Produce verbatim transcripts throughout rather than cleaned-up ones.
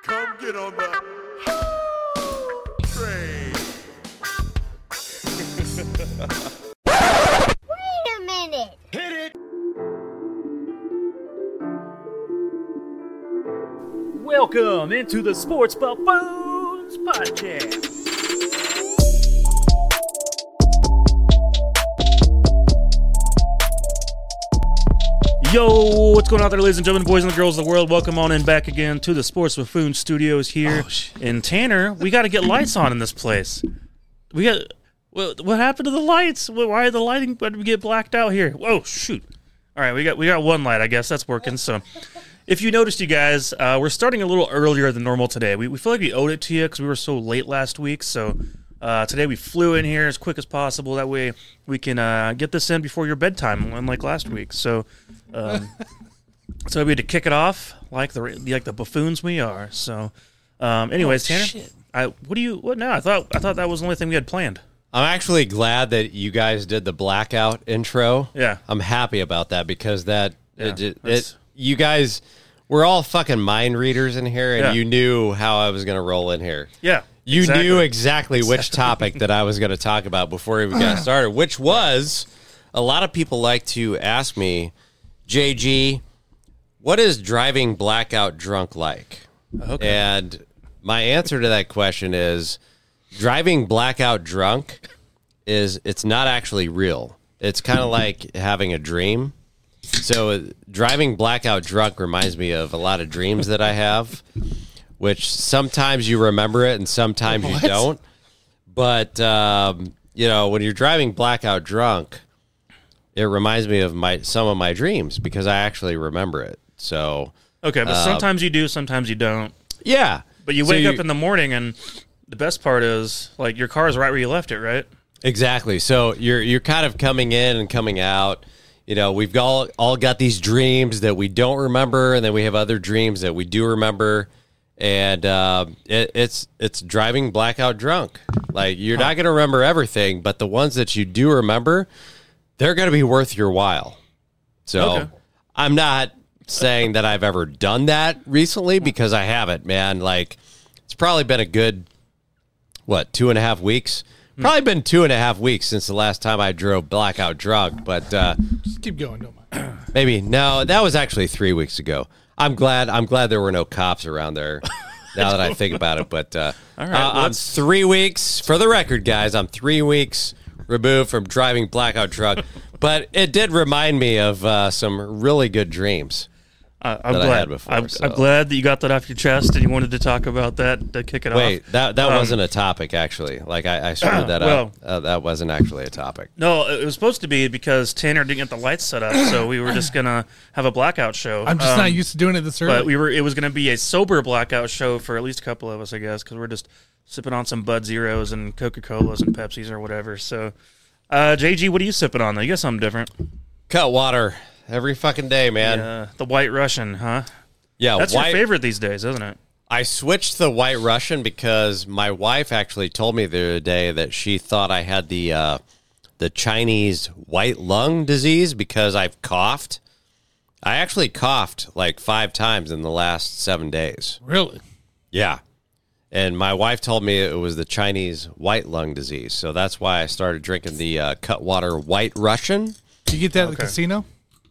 Come get on the train. Wait a minute. Hit it. Welcome into the Sports Buffoons Podcast. Yo, what's going on there, ladies and gentlemen, boys and girls of the world? Welcome on in back again to the Sports Buffoon Studios here Oh, in Tanner. We got to get lights on in this place. We got what, what happened to the lights? Why are the lighting? Why did we get blacked out here? Whoa, shoot! All right, we got we got one light. I guess that's working. So, if you noticed, you guys, uh, we're starting a little earlier than normal today. We we feel like we owed it to you because we were so late last week. So. Uh, today we flew in here as quick as possible. That way we can uh, get this in before your bedtime, unlike last week. So, um, so we had to kick it off like the like the buffoons we are. So, um, anyways, Oh, Tanner, shit. I what do you what now? I thought I thought that was the only thing we had planned. I'm actually glad that you guys did the blackout intro. Yeah. I'm happy about that because that Yeah, it, it, that's- it you guys we're all fucking mind readers in here, and Yeah. you knew how I was going to roll in here. Yeah, You exactly. knew exactly which topic that I was going to talk about before we even got started, which was a lot of people like to ask me, J G, what is driving blackout drunk like? Okay. And my answer to that question is driving blackout drunk is it's not actually real. It's kind of like having a dream. So uh, driving blackout drunk reminds me of a lot of dreams that I have, which sometimes you remember it and sometimes you don't. But, um, you know, when you're driving blackout drunk, it reminds me of my some of my dreams because I actually remember it. So, Okay, but uh, sometimes you do, sometimes you don't. yeah. But you So wake up in the morning, and the best part is like your car is right where you left it, right? Exactly. So you're you're kind of coming in and coming out. You know, we've all all got these dreams that we don't remember, and then we have other dreams that we do remember. And uh, it, it's it's driving blackout drunk. Like you're not going to remember everything, but the ones that you do remember, they're going to be worth your while. So Okay. I'm not saying that I've ever done that recently because I haven't, man. Like it's probably been a good what two and a half weeks. Probably been two and a half weeks since the last time I drove blackout drunk, but uh, Just keep going, don't mind. maybe no, that was actually three weeks ago. I'm glad. I'm glad there were no cops around there. Now that I think about it, but uh, All right, uh, I'm let's- three weeks for the record, guys. I'm three weeks removed from driving blackout drunk, but it did remind me of uh, some really good dreams. Uh, I'm That I glad. had before, I'm, so. I'm glad that you got that off your chest and you wanted to talk about that to kick it Wait, off. that that Um, wasn't a topic actually. Like I, I screwed that Well- up. Uh, that wasn't actually a topic. No, it was supposed to be because Tanner didn't get the lights set up, so we were just gonna have a blackout show. I'm just Um, not used to doing it this early. But we were. It was gonna be a sober blackout show for at least a couple of us, I guess, because we're just sipping on some Bud Zeros and Coca Colas and Pepsis or whatever. So, uh, J G, what are you sipping on? though? You got something different? Cut water every fucking day, man. Uh, the White Russian, huh? Yeah, That's white, your favorite these days, isn't it? I switched to the White Russian because my wife actually told me the other day that she thought I had the uh, the Chinese white lung disease because I've coughed. I actually coughed like five times in the last seven days. really? Yeah. And my wife told me it was the Chinese white lung disease. So that's why I started drinking the uh, Cutwater White Russian. Did you get that at Okay. the casino?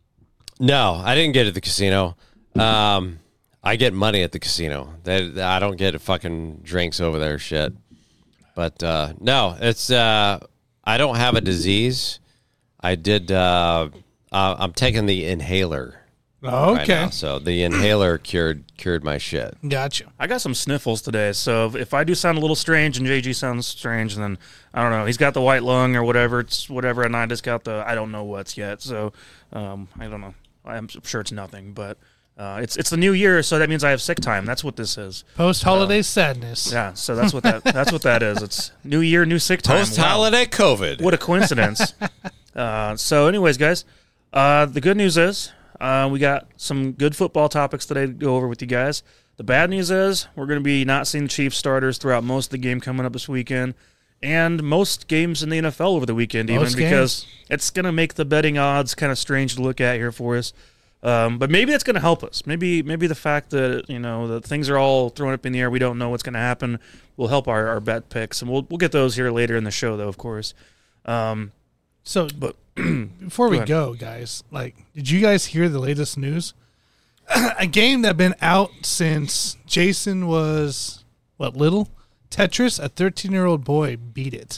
No, I didn't get it at the casino. Um, I get money at the casino. They, I don't get fucking drinks over there, shit. But uh, no, it's uh, I don't have a disease. I did. Uh, uh, I'm taking the inhaler Oh, right okay. now, so the inhaler cured cured my shit. Gotcha. I got some sniffles today, so if- if I do sound a little strange and J G sounds strange, then I don't know. He's got the white lung or whatever. It's whatever, and I just got the I don't know what's yet. So um, I don't know. I'm sure it's nothing, but uh, it's it's the new year, so that means I have sick time. That's what this is. Post holiday sadness. Yeah, so that's what that that's what that is. It's new year, new sick time. Post Wow. holiday COVID. What a coincidence. uh, so, anyways, guys, uh, the good news is uh, we got some good football topics today to go over with you guys. The bad news is we're going to be not seeing Chiefs starters throughout most of the game coming up this weekend, and most games in the N F L over the weekend, even Most because it's going to make the betting odds kind of strange to look at here for us. Um, but maybe that's going to help us. Maybe maybe the fact that you know that things are all thrown up in the air, we don't know what's going to happen, will help our, our bet picks, and we'll we'll get those here later in the show, though, of course. Um, So, but before go we ahead. go, guys, like, did you guys hear the latest news? A game that been out since Jason was what little Tetris. A thirteen-year-old boy beat it,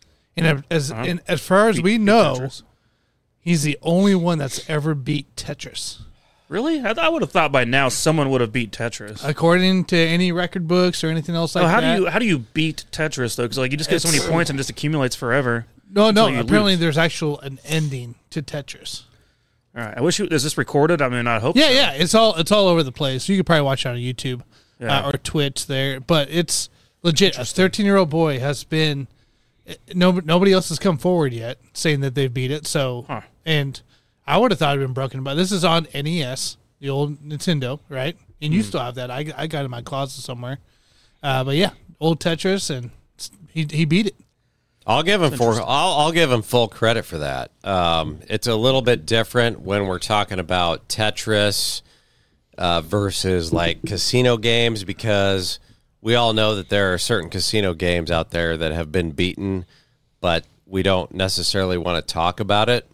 and as Uh-huh. and as far as Beat- we beat know, Tetris. he's the only one that's ever beat Tetris. Really, I, th- I would have thought by now someone would have beat Tetris. According to any record books or anything else like oh, how that. do you how do you beat Tetris though? Because like you just get so many It's- points and it just accumulates forever. No, no. until you Apparently, lose. there's actual an ending to Tetris. All right, I wish you, is this recorded? I mean, I hope. Yeah, so. yeah. It's all it's all over the place. You could probably watch it on YouTube Yeah. uh, or Twitch there, but it's legit. A thirteen-year-old boy has been. No, nobody else has come forward yet saying that they've beat it. So, Huh. and I would have thought it'd been broken, but this is on N E S, the old Nintendo, right? And you still have that. I, I got it in my closet somewhere. Uh, but yeah, old Tetris, and he he beat it. I'll give him for I'll I'll give him full credit for that. Um, it's a little bit different when we're talking about Tetris uh, versus like casino games, because we all know that there are certain casino games out there that have been beaten, but we don't necessarily want to talk about it.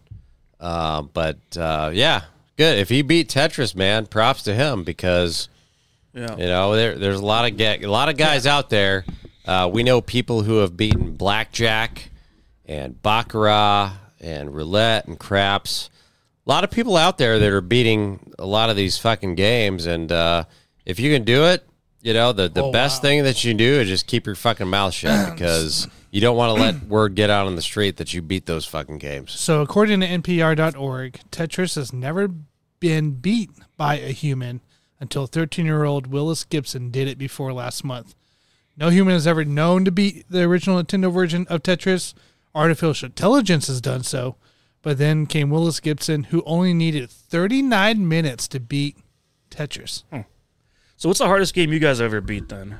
Uh, but uh, yeah, good. If he beat Tetris, man, props to him, because Yeah. you know there there's a lot of ga- a lot of guys out there. Uh, we know people who have beaten blackjack and baccarat and roulette and craps. A lot of people out there that are beating a lot of these fucking games, and uh, if you can do it, you know the the Oh, best wow. thing that you can do is just keep your fucking mouth shut, because you don't want to let word get out on the street that you beat those fucking games. So, according to N P R dot org, Tetris has never been beat by a human until thirteen-year-old Willis Gibson did it before last month. No human has ever known to beat the original Nintendo version of Tetris. Artificial intelligence has done so, but then came Willis Gibson, who only needed thirty-nine minutes to beat Tetris. So what's the hardest game you guys ever beat then?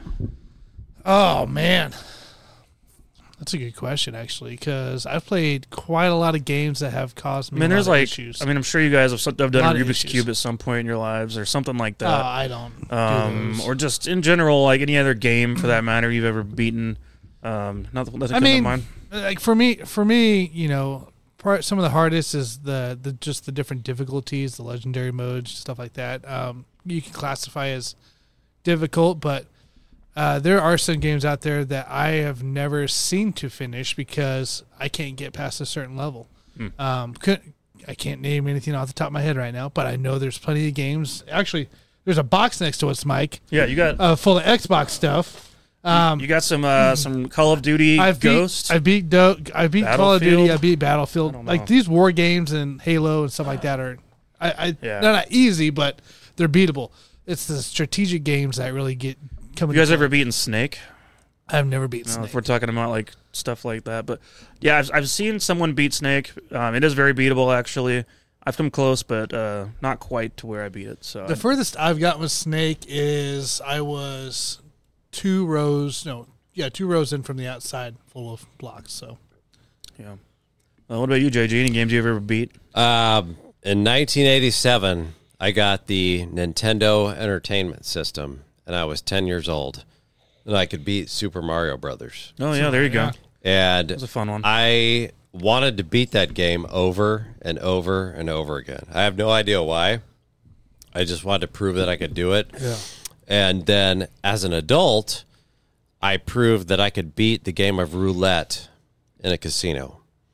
Oh, man. That's a good question, actually, because I've played quite a lot of games that have caused I me mean, a there's lot of like, issues. I mean, I'm sure you guys have, some- have done Lot a of Rubik's issues. Cube at some point in your lives or something like Uh, that. I don't do um, those. or just in general, like any other game for that matter you've ever beaten. Um, nothing, nothing I comes to mean, mind. like for me, for me, you know, part some of the hardest is the the just the different difficulties, the legendary modes, stuff like that. Um, you can classify as difficult, but uh, there are some games out there that I have never seen to finish because I can't get past a certain level. Hmm. Um, could, I can't name anything off the top of my head right now, but I know there's plenty of games. Actually, there's a box next to us, Mike, Yeah, you got uh, full of Xbox stuff. Um, you got some uh, some Call of Duty I've Ghost. beat, I beat Do- I beat Call of Duty. Battlefield? I beat I Battlefield. don't know. Like these war games and Halo and stuff like that are, I, I Yeah. they're not easy, but they're beatable. It's the strategic games that really get coming. you guys ever beaten Snake? I've never beaten No, Snake. if we're talking about like stuff like that, but yeah, I've I've seen someone beat Snake. Um, it is very beatable, actually. I've come close, but uh, not quite to where I beat it. So The I- furthest I've gotten with Snake is I was two rows, no, yeah, two rows in from the outside, full of blocks. So yeah. Well, what about you, J G? Any games you ever beat? Um, in nineteen eighty-seven, I got the Nintendo Entertainment System, and I was ten years old, and I could beat Super Mario Brothers. Oh yeah, there you yeah. go. And That was a fun one. I wanted to beat that game over and over and over again. I have no idea why. I just wanted to prove that I could do it. yeah, And then as an adult, I proved that I could beat the game of roulette in a casino.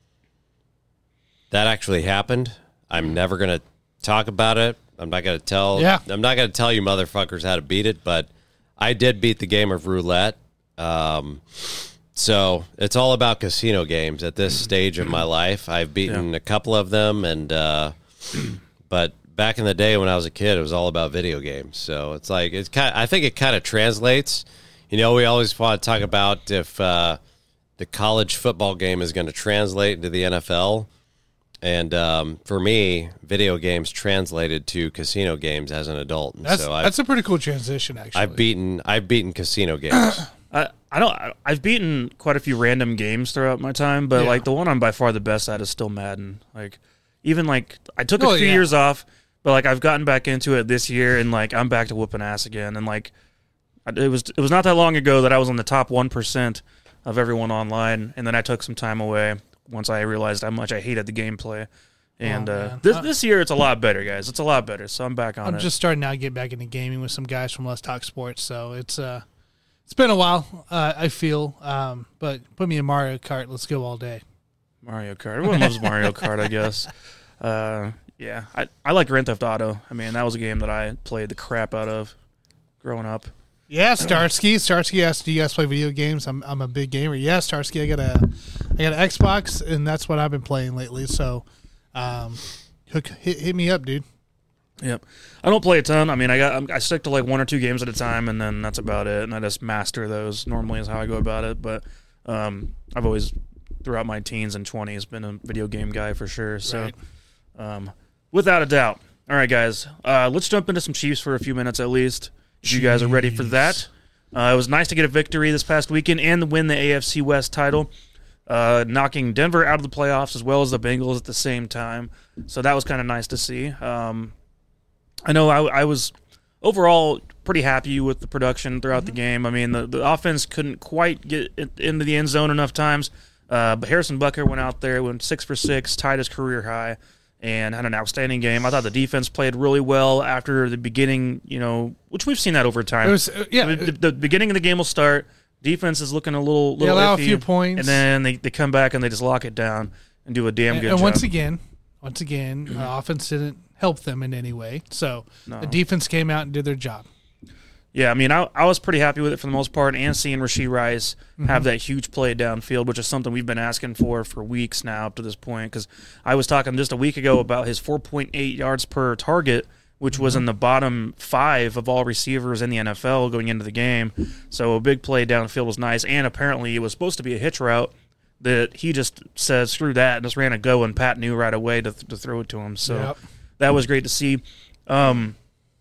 That actually happened. I'm never going to talk about it. I'm not going to tell Yeah. I'm not going to tell you motherfuckers how to beat it, but I did beat the game of roulette. Um, so it's all about casino games at this stage of my life. I've beaten Yeah. a couple of them, and uh, but back in the day when I was a kid, it was all about video games. So it's like it's kind. I think it kind of translates. You know, we always want to talk about if uh, the college football game is going to translate into the N F L. And um, for me, video games translated to casino games as an adult. And that's so I've, that's a pretty cool transition, actually. I've beaten I've beaten casino games. I I don't. I- I've beaten quite a few random games throughout my time, but Yeah. like the one I'm by far the best at is still Madden. Like even like I took Oh, a few yeah. years off, But like I've gotten back into it this year, and like I'm back to whooping ass again. And like it was it was not that long ago that I was on the top one percent of everyone online, and then I took some time away once I realized how much I hated the gameplay. And Oh, uh, man. this Uh, this year it's a lot better, guys. It's a lot better. So I'm back on I'm it. just starting now to get back into gaming with some guys from Let's Talk Sports. So it's uh, it's been a while. Uh, I feel, um, but put me in Mario Kart. Let's go all day. Mario Kart. Everyone loves Mario Kart, I guess. Uh, yeah, I I like Grand Theft Auto. I mean, that was a game that I played the crap out of growing up. Yeah, Starsky. Starsky asked, "Do you guys play video games?" I'm I'm a big gamer. Yeah, Starsky. I got a I got an Xbox, and that's what I've been playing lately. So, um, hook hit, hit me up, dude. Yep. I don't play a ton. I mean, I got I'm, I stick to like one or two games at a time, and then that's about it. And I just master those. Normally is how I go about it. But um, I've always throughout my teens and twenties been a video game guy for sure. So, Right. um, without a doubt. All right, guys. Uh, let's jump into some Chiefs for a few minutes at least. If you guys are ready for that. Uh, it was nice to get a victory this past weekend and win the A F C West title, uh, knocking Denver out of the playoffs as well as the Bengals at the same time. So that was kind of nice to see. Um, I know I, I was overall pretty happy with the production throughout the game. I mean, the, the offense couldn't quite get it into the end zone enough times, uh, but Harrison Butker went out there, went six for six, tied his career high, and had an outstanding game. I thought the defense played really well after the beginning, you know, which we've seen that over time. It was uh, yeah. The, the beginning of the game will start. Defense is looking a little, They little allow a iffy, few points. and then they, they come back and they just lock it down and do a damn and, good and job. once again, once again, the offense didn't help them in any way. So No. the defense came out and did their job. Yeah, I mean, I, I was pretty happy with it for the most part, and seeing Rashee Rice have that huge play downfield, which is something we've been asking for for weeks now up to this point, because I was talking just a week ago about his four point eight yards per target, which was in the bottom five of all receivers in the N F L going into the game. So a big play downfield was nice, and apparently it was supposed to be a hitch route that he just said, screw that, and just ran a go, and Pat knew right away to, to throw it to him. So Yep. that was great to see. Um,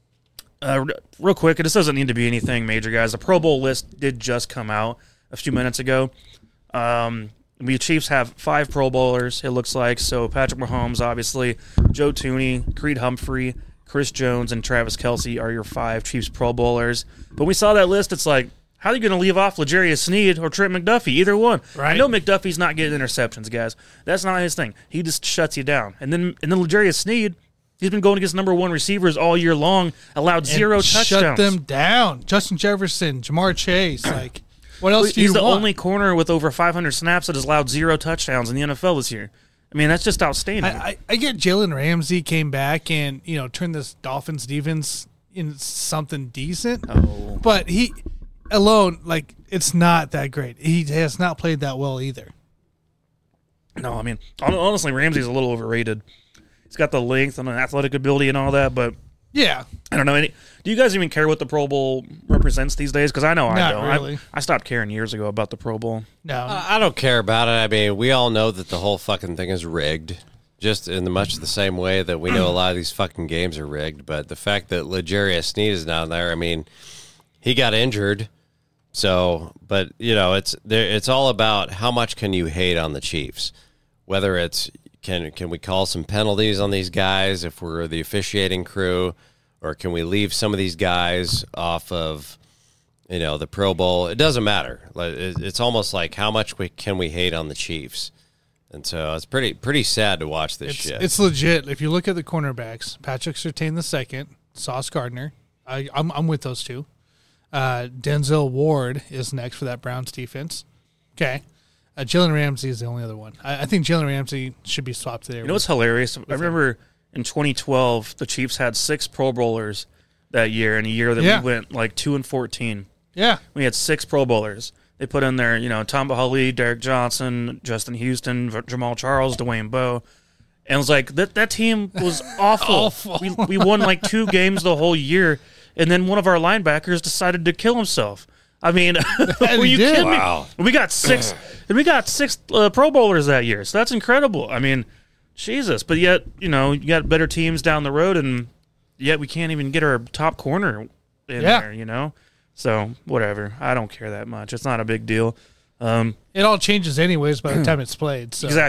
Uh, real quick, this doesn't need to be anything major, guys. The Pro Bowl list did just come out a few minutes ago. Um, we Chiefs have five Pro Bowlers, it looks like. So Patrick Mahomes, obviously, Joe Tooney, Creed Humphrey, Chris Jones, and Travis Kelce are your five Chiefs Pro Bowlers. But we saw that list, it's like, how are you going to leave off L'Jarius Sneed or Trent McDuffie? Either one. Right. I know McDuffie's not getting interceptions, guys. That's not his thing. He just shuts you down. And then and then L'Jarius Sneed, he's been going against number one receivers all year long, allowed zero And touchdowns. Shut them down. Justin Jefferson, Jamar Chase. Like, what else do you He's the want? only corner with over five hundred snaps that has allowed zero touchdowns in the N F L this year. I mean, that's just outstanding. I, I, I get Jalen Ramsey came back and, you know, turned this Dolphins defense into something decent. oh. But he alone, like, it's not that great. He has not played that well either. No, I mean, hon- honestly, Ramsey's a little overrated. He's got the length and the athletic ability and all that, but Yeah. I don't know. Any, do you guys even care what the Pro Bowl represents these days? Because I know I Not don't. really. I, I stopped caring years ago about the Pro Bowl. No. Uh, I don't care about it. I mean, we all know that the whole fucking thing is rigged, just in the much the same way that we know a lot of these fucking games are rigged. But the fact that L'Jarius Sneed is down there, I mean, he got injured. So, but you know, it's there. It's all about how much can you hate on the Chiefs, whether it's can can we call some penalties on these guys if we're the officiating crew, or can we leave some of these guys off of, you know, the Pro Bowl? It doesn't matter. Like, it- It's almost like how much we, can we hate on the Chiefs, and so it's pretty pretty sad to watch this It's, shit. it's legit. If you look at the cornerbacks, Patrick Surtain the second, Sauce Gardner. I, I'm I'm with those two. Uh, Denzel Ward is next for that Browns defense. Okay. Uh, Jalen Ramsey is the only other one. I, I think Jalen Ramsey should be swapped there. You know what's hilarious? I remember in twenty twelve, the Chiefs had six Pro Bowlers that year, in a year that Yeah. we went like two and fourteen. Yeah. We had six Pro Bowlers. They put in there, you know, Tom Bahali, Derek Johnson, Justin Houston, V- Jamal Charles, Dwayne Bowe. And it was like, that that team was awful. Awful. We, we won like two games the whole year, and then one of our linebackers decided to kill himself. I mean, were he you did. kidding Wow. me? We got six, and we got six uh, Pro Bowlers that year, so that's incredible. I mean, Jesus. But yet, you know, you got better teams down the road, and yet we can't even get our top corner in Yeah. there, you know? So, whatever. I don't care that much. It's not a big deal. Um, It all changes anyways by the time it's played. So. Exactly.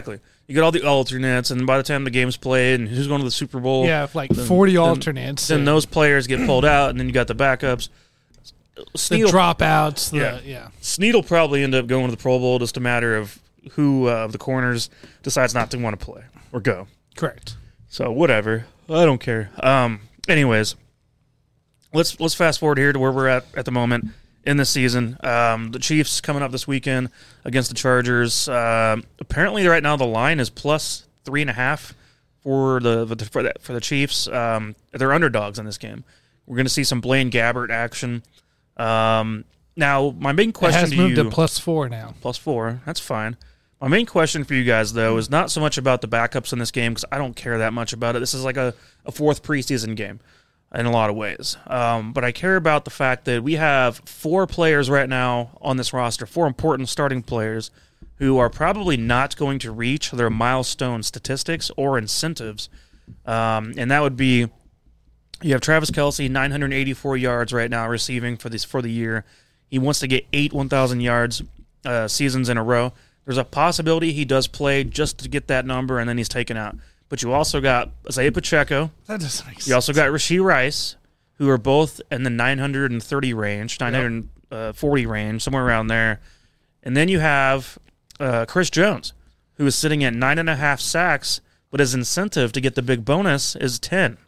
you get all the alternates, and by the time the game's played, and who's going to the Super Bowl, Yeah, like then- forty then- alternates. then and those players get pulled out, and then you got the backups. the Snead, dropouts. The, Yeah. yeah. Snead will probably end up going to the Pro Bowl, just a matter of who uh, of the corners decides not to want to play or go. Correct. So whatever, I don't care. Um, anyways, let's let's fast forward here to where we're at at the moment in this season. Um, the Chiefs coming up this weekend against the Chargers. Uh, apparently, right now the line is plus three and a half for the for the, for the Chiefs. Um, they're underdogs in this game. We're going to see some Blaine Gabbert action. Um, now, my main It question has to moved you to plus four now. plus four. That's fine. My main question for you guys, though, is not so much about the backups in this game because I don't care that much about it. This is like a, a fourth preseason game in a lot of ways. Um, but I care about the fact that we have four players right now on this roster, four important starting players who are probably not going to reach their milestone statistics or incentives. Um, and that would be you have Travis Kelce, nine hundred eighty-four yards right now receiving for this for the year. He wants to get eight one thousand yards uh, seasons in a row. There's a possibility he does play just to get that number, and then he's taken out. But you also got Isaiah Pacheco. That doesn't make sense. You also got Rashee Rice, who are both in the nine hundred thirty range, nine hundred forty range, somewhere around there. And then you have uh, Chris Jones, who is sitting at nine and a half sacks, but his incentive to get the big bonus is ten.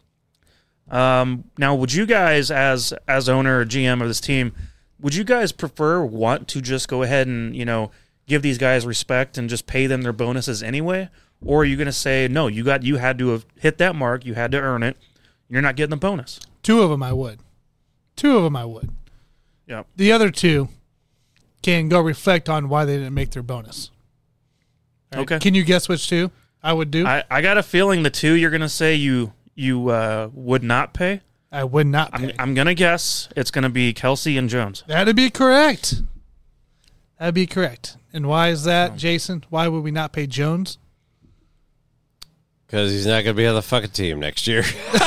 Um, now, would you guys, as as owner or G M of this team, would you guys prefer want to just go ahead and, you know, give these guys respect and just pay them their bonuses anyway? Or are you going to say, no, you got you had to have hit that mark, you had to earn it, you're not getting the bonus? Two of them I would. Two of them I would. Yep. The other two can go reflect on why they didn't make their bonus. Right? Okay. Can you guess which two I would do? I, I, I got a feeling the two you're going to say you you uh, would not pay. I would not pay. I'm, I'm going to guess it's going to be Kelce and Jones. That'd be correct. That'd be correct. And why is that, Jason? Why would we not pay Jones? Because he's not going to be on the fucking team next year.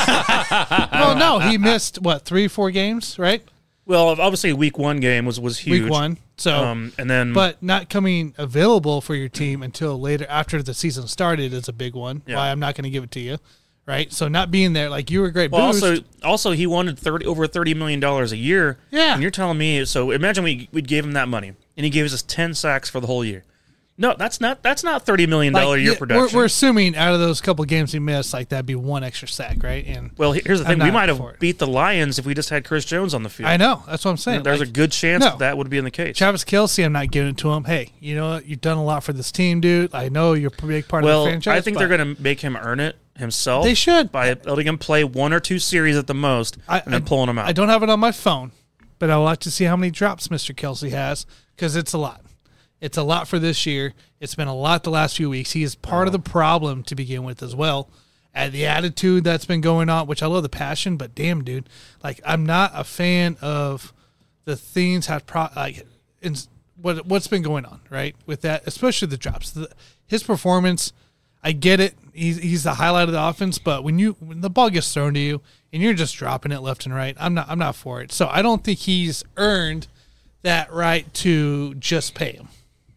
Well, no, he missed, what, three, four games, right? Well, obviously, week one game was, was huge. Week one. So, Um, and then, but not coming available for your team until later after the season started is a big one. Yeah. Why I'm not going to give it to you, right? So not being there, like you were a great well, boost. also, also he wanted thirty over thirty million dollars a year. Yeah. And you're telling me, so imagine we we gave him that money, and he gave us ten sacks for the whole year. No, that's not that's not thirty million dollar Like, a year yeah, production. We're, we're assuming out of those couple games he missed, like that'd be one extra sack, right? And well, here's the I'm thing: we not might have for it. beat the Lions if we just had Chris Jones on the field. I know that's what I'm saying. There's Like, a good chance no. that, that would be in the case. Travis Kelce, I'm not giving it to him. Hey, you know what? You've done a lot for this team, dude. I know you're a big part well, of the franchise. I think but they're going to make him earn it himself. They should. by letting him play one or two series at the most, I, and then I- pulling him out. I don't have it on my phone, but I would like to see how many drops Mister Kelce has because it's a lot. It's a lot for this year. It's been a lot the last few weeks. He is part of the problem to begin with as well. And the attitude that's been going on, which I love the passion, but damn, dude, like I'm not a fan of the things have pro like in, what what's been going on right with that, especially the drops. The, his performance, I get it. He's he's the highlight of the offense, but when you when the ball gets thrown to you and you're just dropping it left and right, I'm not I'm not for it. So I don't think he's earned that right to just pay him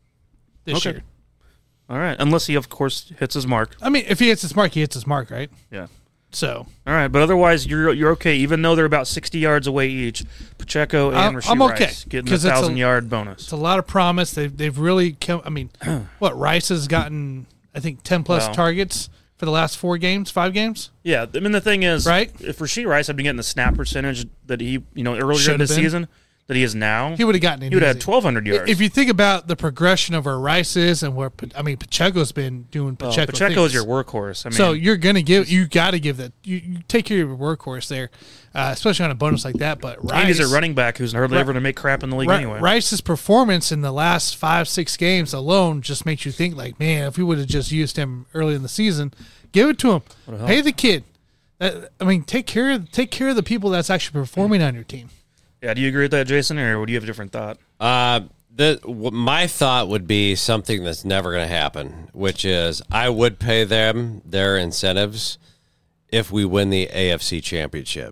this Okay. year. All right, unless he of course hits his mark. I mean, if he hits his mark, he hits his mark, right? Yeah. So All right, but otherwise you're you're okay. Even though they're about sixty yards away each, Pacheco and I'm- Rashee I'm okay, Rice getting a 'cause it's a- thousand yard bonus. it's a lot of promise. They've they've really come. I mean, what Rice has gotten, I think ten plus Well- targets for the last four games, five games. Yeah, I mean the thing is, Right? if Rashee Rice had been getting the snap percentage that he, you know, earlier Should in have the been. season that he is now, He would have gotten it. he would have had easy. twelve hundred yards. If you think about the progression of where Rice is and where I mean Pacheco's been doing Well, Pacheco. Pacheco is things. your workhorse. I mean, So you're gonna give you got to give that you, you take care of your workhorse there, uh, especially on a bonus like that. But and Rice, he's a running back who's hardly Ri- ever going to make crap in the league Ri- anyway. Rice's performance in the last five six games alone just makes you think like, man, if we would have just used him early in the season, give it to him, pay the kid. That, I mean, take care of take care of the people that's actually performing on your team. Yeah, do you agree with that, Jason, or would you have a different thought? Uh, the w- my thought would be something that's never going to happen, which is I would pay them their incentives if we win the A F C Championship.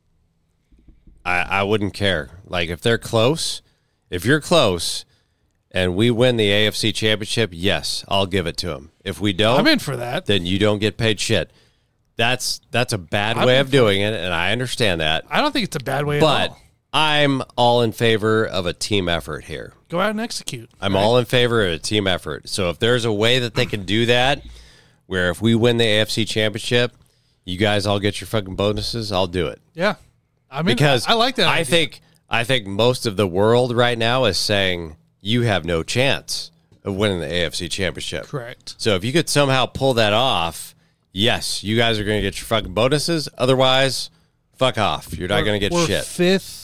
I I wouldn't care. Like if they're close, if you're close, and we win the A F C Championship, yes, I'll give it to him. If we don't, I'm in for that. then you don't get paid shit. That's that's a bad I'm way in of for doing it, and I understand that. I don't think it's a bad way But at all. I'm all in favor of a team effort here. Go out and execute. I'm right? all in favor of a team effort. So if there's a way that they can do that, where if we win the A F C Championship, you guys all get your fucking bonuses, I'll do it. Yeah. I mean, Because I like that. I idea. think I think most of the world right now is saying you have no chance of winning the A F C Championship. correct. So if you could somehow pull that off, yes, you guys are going to get your fucking bonuses. Otherwise, fuck off. You're not going to get we're shit. Fifth.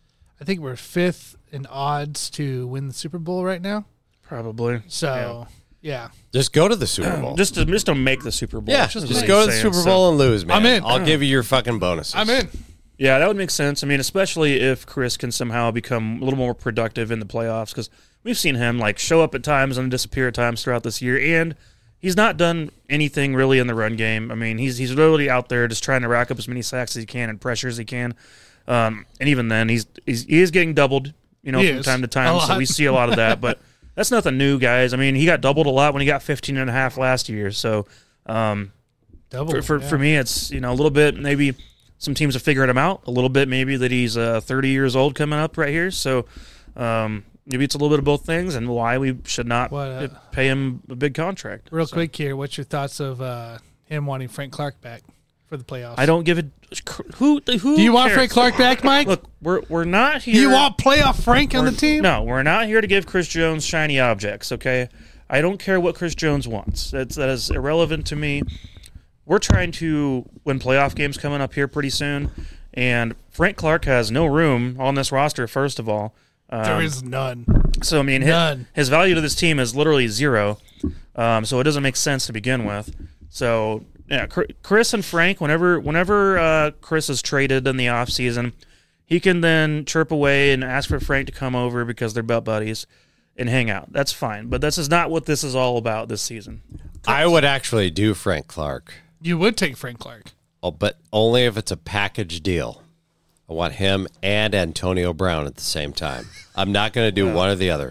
I think we're fifth in odds to win the Super Bowl right now. Probably. So yeah, Just go to the Super Bowl. Just to just to make the Super Bowl. yeah, Which is just what go he's to the saying, Super so- Bowl and lose, man. I'm in. I'll give you your fucking bonuses. I'm in. Yeah, that would make sense. I mean, especially if Chris can somehow become a little more productive in the playoffs, because we've seen him like show up at times and disappear at times throughout this year, and he's not done anything really in the run game. I mean, he's he's literally out there just trying to rack up as many sacks as he can and pressure as he can. Um, and even then, he's, he's he is getting doubled, you know, He from is. time to A time. So lot. we see a lot of that, but that's nothing new, guys. I mean, he got doubled a lot when he got fifteen and a half last year. So um, Double for for, yeah. for me, it's you know a little bit maybe some teams have figured him out a little bit. Maybe that he's uh, thirty years old coming up right here. So um, maybe it's a little bit of both things, and why we should not What, uh, pay him a big contract. Real So, quick here, what's your thoughts of uh, him wanting Frank Clark back for the playoffs? I don't give a who who. Do you want cares? Frank Clark back, Mike? Look, we're we're not here. Do you want playoff Frank on the We're- team? No, we're not here to give Chris Jones shiny objects, okay? I don't care what Chris Jones wants. That's that is irrelevant to me. We're trying to win playoff games coming up here pretty soon, and Frank Clark has no room on this roster, first of all. Um, There is none. so, I mean, his, None. his value to this team is literally zero, um, so it doesn't make sense to begin with. So, yeah, Chr- Chris and Frank, whenever whenever uh, Chris is traded in the offseason, he can then chirp away and ask for Frank to come over because they're butt buddies and hang out. That's fine, but this is not what this is all about this season. I would actually do Frank Clark. You would take Frank Clark. Oh, but only if it's a package deal. I want him and Antonio Brown at the same time. I'm not going to do one or the other.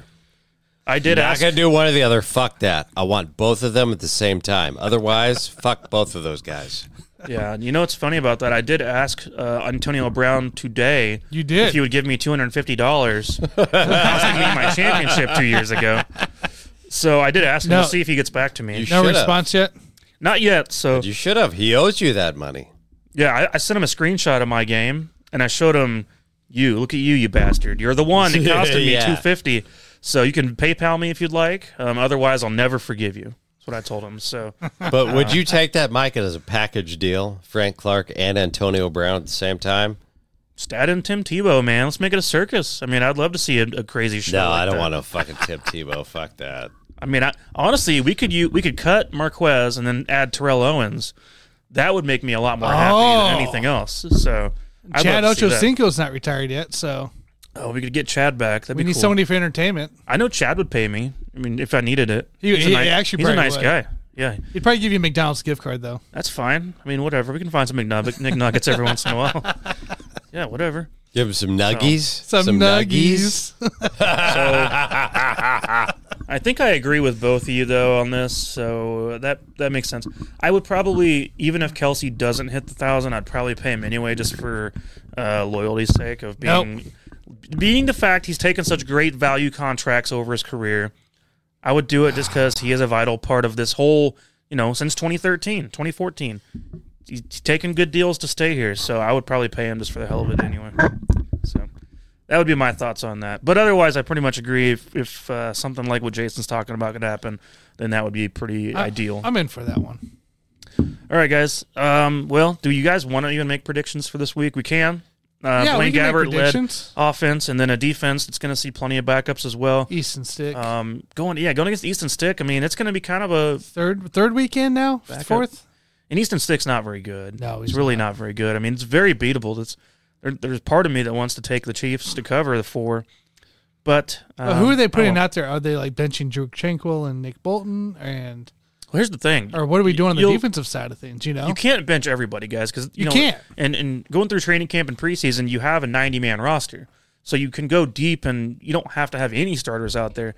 I did Not ask. going to do one or the other. Fuck that. I want both of them at the same time. Otherwise, fuck both of those guys. Yeah, you know what's funny about that? I did ask uh, Antonio Brown today. You did. If he would give me two hundred fifty dollars, costing me my championship two years ago. So I did ask him No. to see if he gets back to me. You No Should've. response yet? Not yet. So You should have. He owes you that money. yeah, I, I sent him a screenshot of my game, and I showed him you. Look at you, you bastard! You're the one that costed me Yeah. two fifty. So you can PayPal me if you'd like. Um, otherwise, I'll never forgive you. That's what I told him. So But would you take that, Mike, as a package deal? Frank Clark and Antonio Brown at the same time? just add in Tim Tebow, man. Let's make it a circus. I mean, I'd love to see a, a crazy show. No, like I don't that. want no fucking Tim Tebow. Fuck that. I mean, I, honestly, we could you we could cut Marquez and then add Terrell Owens. That would make me a lot more happy Oh. than anything else. So I'd Chad love to see that. Ochocinco's not retired yet, so Oh, we could get Chad back. That'd we be need cool. somebody for entertainment. I know Chad would pay me. I mean, if I needed it. He- He's a he nice, actually he's a probably nice would. guy. Yeah, He'd probably give you a McDonald's gift card, though. that's fine. I mean, whatever. We can find some McNugget, McNuggets every once in a while. Yeah, whatever. Give him some nuggies. Some, nuggies. I think I agree with both of you though on this, so that that makes sense. I would probably, even if Kelsey doesn't hit the thousand, I'd probably pay him anyway, just for uh, loyalty's sake of being being the fact he's taken such great value contracts over his career. I would do it just because he is a vital part of this whole, you know, since twenty thirteen, twenty fourteen. He's taken good deals to stay here, so I would probably pay him just for the hell of it anyway. So that would be my thoughts on that. But otherwise, I pretty much agree. If, if uh, something like what Jason's talking about could happen, then that would be pretty I- ideal. I'm in for that one. All right, guys. Um, well, do you guys want to even make predictions for this week? We can. Uh, Yeah, we Blaine can make Gabbert led predictions. offense, and then a defense that's going to see plenty of backups as well. Easton Stick. Um, going, yeah, going against Easton Stick. I mean, it's going to be kind of a. third third weekend now? Back up. Fourth? And Easton Stick's not very good. No, he's, he's really not. not. very good. I mean, it's very beatable. It's there, there's part of me that wants to take the Chiefs to cover the four, but um, Uh, who are they putting oh, out there? Are they like benching Drew Schenkel and Nick Bolton? and Well, here's the thing. Or what are we doing on the You'll- defensive side of things, you know? You can't bench everybody, guys, because you, You know, can't. And and going through training camp and preseason, you have a ninety man roster, so you can go deep, and you don't have to have any starters out there.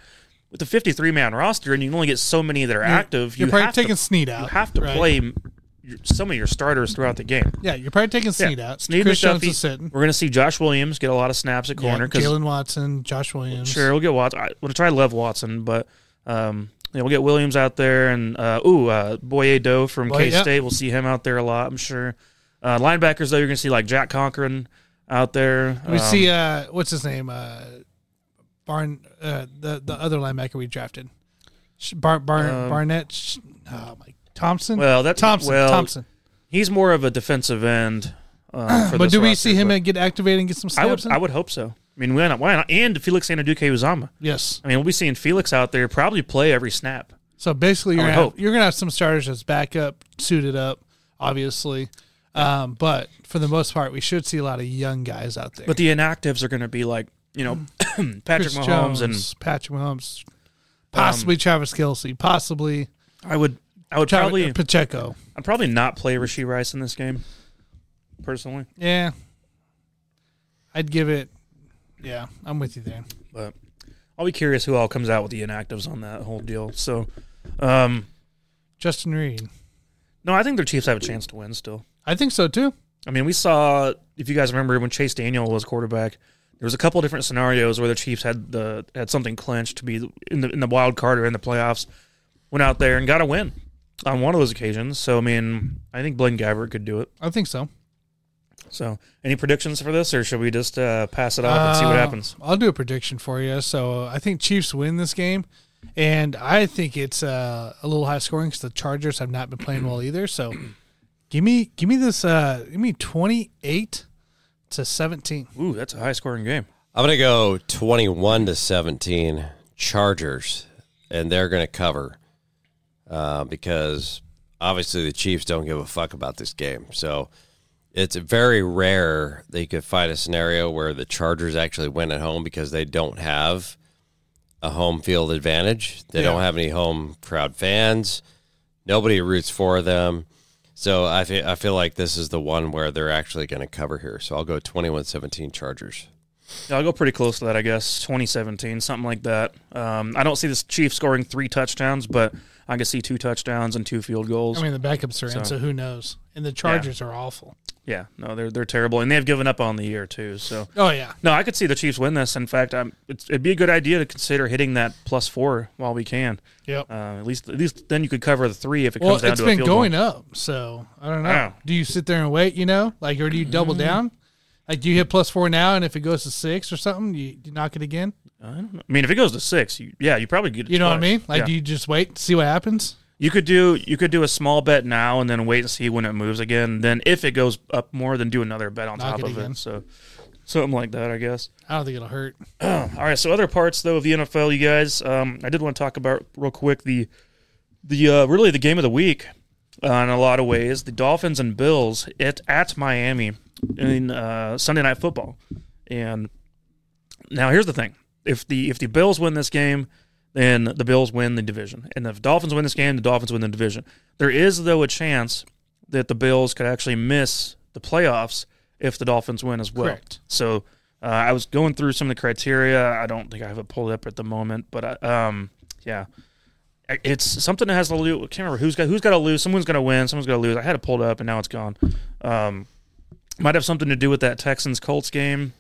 with the fifty-three man roster, and you can only get so many that are You're, active. You're you probably have taking to, Snead out. You have to right? play your, some of your starters throughout the game. Yeah, you're probably taking Snead yeah. out. Snead, Chris Jones McDuffie, is sitting. We're going to see Josh Williams get a lot of snaps at corner. Yeah, Jalen Watson, Josh Williams. Sure, we'll get Watson. I want to try Lev Watson, but um, yeah, we'll get Williams out there, and uh, ooh, uh, Boye Doe from Boy, K State. yeah. We'll see him out there a lot, I'm sure. Uh, linebackers, though, you're going to see like Jack Conklin out there. We um, see uh, what's his name, uh, Barn, uh, the the other linebacker we drafted, Bar, Bar, Um, Barnett. Oh my, Thompson. Well, that's Thompson. Well, Thompson. He's more of a defensive end. Um, for But this do we roster, see him but get activated and get some snaps? I would, in? I would hope so. I mean, why not? Why not? And Felix Anaduke-Uzama. Yes. I mean, we'll be seeing Felix out there probably play every snap. So basically, you're I would gonna have, hope. you're gonna have some starters as backup, suited up, obviously. Um, but for the most part, we should see a lot of young guys out there. But the inactives are going to be like, you know, Patrick Chris Mahomes Jones, Patrick Mahomes, possibly Travis Kelce, possibly and I would, I would Travis, probably, Pacheco. I'd probably not play Rashee Rice in this game, personally. Yeah, I'd give it. Yeah, I'm with you there. But I'll be curious who all comes out with the inactives on that whole deal. So, um, Justin Reed. no, I think the Chiefs have a chance to win still. I think so too. I mean, we saw, if you guys remember, when Chase Daniel was quarterback, there was a couple different scenarios where the Chiefs had the had something clinched to be in the in the wild card or in the playoffs. Went out there and got a win on one of those occasions. So, I mean, I think Blaine Gabbert could do it. I think so. So, any predictions for this, or should we just uh, pass it off and see what Uh, happens? I'll do a prediction for you. So I think Chiefs win this game, and I think it's uh, a little high scoring because the Chargers have not been playing well either. So give me give me this. Uh, give me twenty-eight to seventeen. Ooh, that's a high-scoring game. I'm going to go twenty-one to seventeen Chargers, and they're going to cover uh, because obviously the Chiefs don't give a fuck about this game. So it's very rare that you could find a scenario where the Chargers actually win at home because they don't have a home field advantage. They Yeah. don't have any home crowd fans. Nobody roots for them. So I feel, I feel like this is the one where they're actually going to cover here. So I'll go twenty-one seventeen Chargers. Yeah, I'll go pretty close to that, I guess. twenty seventeen, something like that. Um, I don't see the Chiefs scoring three touchdowns, but I can see two touchdowns and two field goals. I mean, the backups are in, So- so who knows? And the Chargers are awful. yeah, no, they're they're terrible, and they've given up on the year too. So Oh yeah, no, I could see the Chiefs win this. In fact, I'm, it's, it'd be a good idea to consider hitting that plus four while we can. yep. Uh, at least, at least then you could cover the three if it Well, comes down it's to a been field going goal. up, so I don't know. Wow. Do you sit there and wait? You know, like, or do you double Mm-hmm. down? Like, do you hit plus four now, and if it goes to six or something, you, you knock it again? I don't know. I mean, if it goes to six, you, yeah, you probably get it You know what I twice. mean? Like, Yeah. do you just wait to see what happens? You could do you could do a small bet now and then wait and see when it moves again. Then if it goes up more, then do another bet on Knock top it of again. it. So something like that, I guess. I don't think it'll hurt. All right. So other parts though of the N F L, you guys, um, I did want to talk about real quick the the uh, really the game of the week uh, in a lot of ways. The Dolphins and Bills at at Miami in uh, Sunday Night Football. And now here's the thing: if the if the Bills win this game, then the Bills win the division. And if Dolphins win this game, the Dolphins win the division. There is, though, a chance that the Bills could actually miss the playoffs if the Dolphins win as well. Correct. So uh, I was going through some of the criteria. I don't think I have it pulled up at the moment, but I, um, yeah. It's something that has to lose. I can't remember who's got who's got to lose. Someone's going to win. Someone's going to lose. I had it pulled up, and now it's gone. Um, might have something to do with that Texans-Colts game.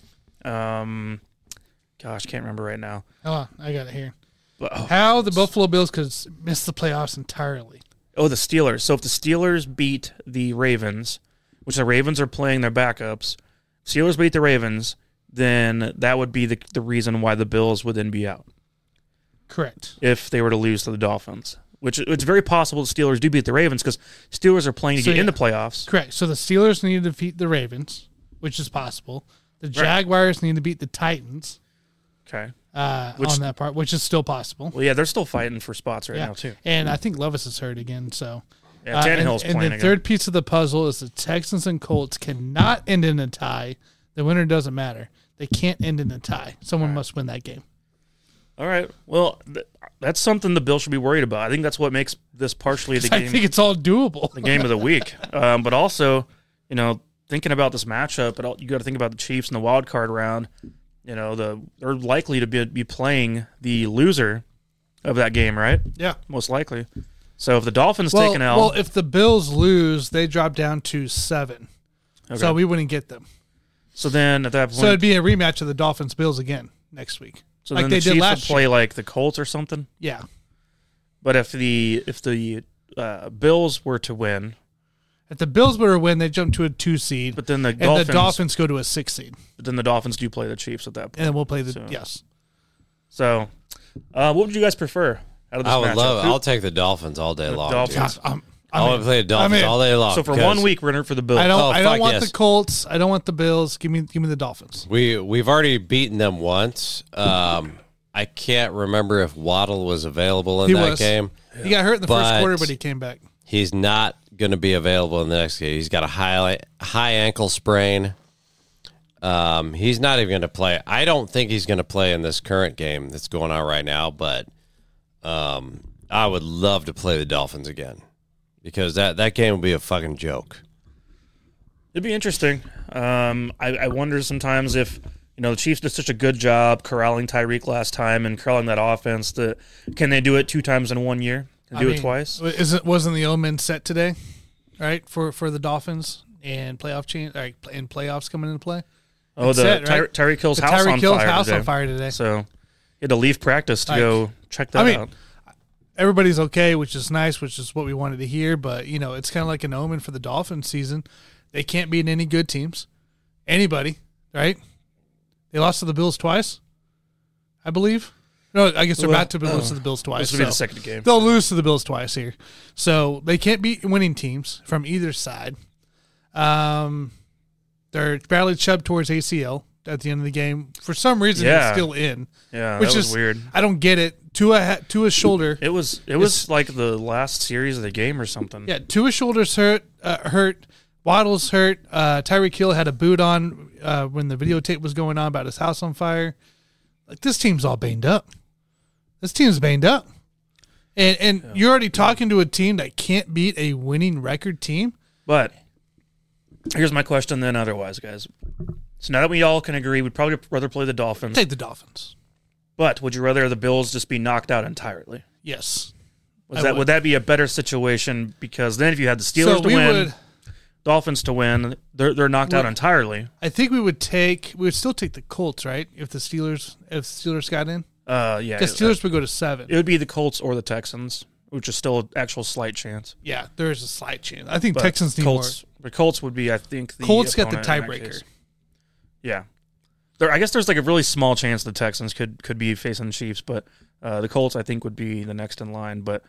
Um, gosh, can't remember right now. Hold on, I got it here. But, oh, How the Buffalo Bills could miss the playoffs entirely. Oh, the Steelers. So if the Steelers beat the Ravens, which the Ravens are playing their backups, Steelers beat the Ravens, then that would be the the reason why the Bills would then be out Correct. if they were to lose to the Dolphins. Which it's very possible the Steelers do beat the Ravens because Steelers are playing to So, get in yeah. the playoffs. Correct. So the Steelers need to defeat the Ravens, which is possible. The Jaguars need to beat the Titans Okay. uh, Which- on that part, which is still possible. Well, yeah, they're still fighting for spots right yeah. now too. And I think Levis is hurt again. So Yeah, Uh, Tannehill's and, playing and the again. third piece of the puzzle is the Texans and Colts cannot end in a tie. The winner doesn't matter. They can't end in a tie. Someone must win that game. All right. Well, th- that's something the Bills should be worried about. I think that's what makes this partially the I game. think it's all doable. the game of the week. Um, but also, you know, thinking about this matchup, but all- you got to think about the Chiefs in the wild card round. You know, the they're likely to be, be playing the loser of that game, right? Yeah. Most likely. So if the Dolphins Well, take an L, well, if the Bills lose, they drop down to seven. okay. So we wouldn't get them. so then at that point, So it'd be a rematch of the Dolphins Bills again next week. so like then they the did Chiefs would last play year. like the Colts or something. Yeah. But if the if the uh, Bills were to win, If the Bills were to win, they jump to a two seed. but then the and Dolphins, the Dolphins go to a six seed. but then the Dolphins do play the Chiefs at that point. And then we'll play the So- yes. So, uh, what would you guys prefer out of this I would matchup? love. Who- I'll take the Dolphins all day The long. Dolphins. dude. God, I'm, I I'm want in. to play the Dolphins I'm in. all day long. So for because one week, we're in it for the Bills. I don't. Oh, I don't fuck want yes. the Colts. I don't want the Bills. Give me. Give me the Dolphins. We we've already beaten them once. Um, I can't remember if Waddle was available in He that was. game. He got hurt in the first But- quarter, but he came back. He's not going to be available in the next game. He's got a high high ankle sprain. Um, he's not even going to play. I don't think he's going to play in this current game that's going on right now. But um, I would love to play the Dolphins again because that that game would be a fucking joke. It'd be interesting. Um, I, I wonder sometimes if you know the Chiefs did such a good job corralling Tyreek last time and corralling that offense. That can they do it two times in one year? Can they I do mean, it twice? Isn't wasn't the omen set today, right? For for the Dolphins and playoff change, like and playoffs coming into play. Oh, It's the set, Ty- right? Tyreek Hill's The house Tyreek on Hill's fire house today. on fire today. So you had to leave practice to Like, go check that I mean, out. Everybody's okay, which is nice, which is what we wanted to hear. But you know, it's kind of like an omen for the Dolphins season. They can't beat any good teams, anybody, right? They lost to the Bills twice, I believe. No, I guess they're Well, about to lose uh, to the Bills twice. This will be the so second game. They'll lose to the Bills twice here, so they can't beat winning teams from either side. Um, they're Bradley Chubb towards A C L at the end of the game. For some reason, Yeah. he's still in, Yeah, which that was is weird. I don't get it. Tua ha- Tua's shoulder. It was it was like the last series of the game or something. Yeah, Tua's shoulders hurt. Uh, hurt. Waddle's hurt. Uh, Tyreek Hill had a boot on uh, when the videotape was going on about his house on fire. Like this team's all banged up. This team's banged up, and and Yeah. you're already talking to a team that can't beat a winning record team. But here's my question then otherwise, guys. So now that we all can agree, we'd probably rather play the Dolphins. Take the Dolphins. But would you rather the Bills just be knocked out entirely? Yes. Was I that would. would that be a better situation? Because then if you had the Steelers So to we win, would. Dolphins to win, they're they're knocked out Would- entirely. I think we would take. We would still take the Colts, right? If the Steelers, if the Steelers got in, Uh, yeah, because Steelers would go to seven. it would be the Colts or the Texans, which is still an actual slight chance. Yeah, there is a slight chance. I think But Texans need Colts, the Colts would be, I think, the more. Colts got the opponent in that tiebreaker. case. Yeah, there. I guess there's like a really small chance the Texans could could be facing the Chiefs, but uh, the Colts I think would be the next in line. But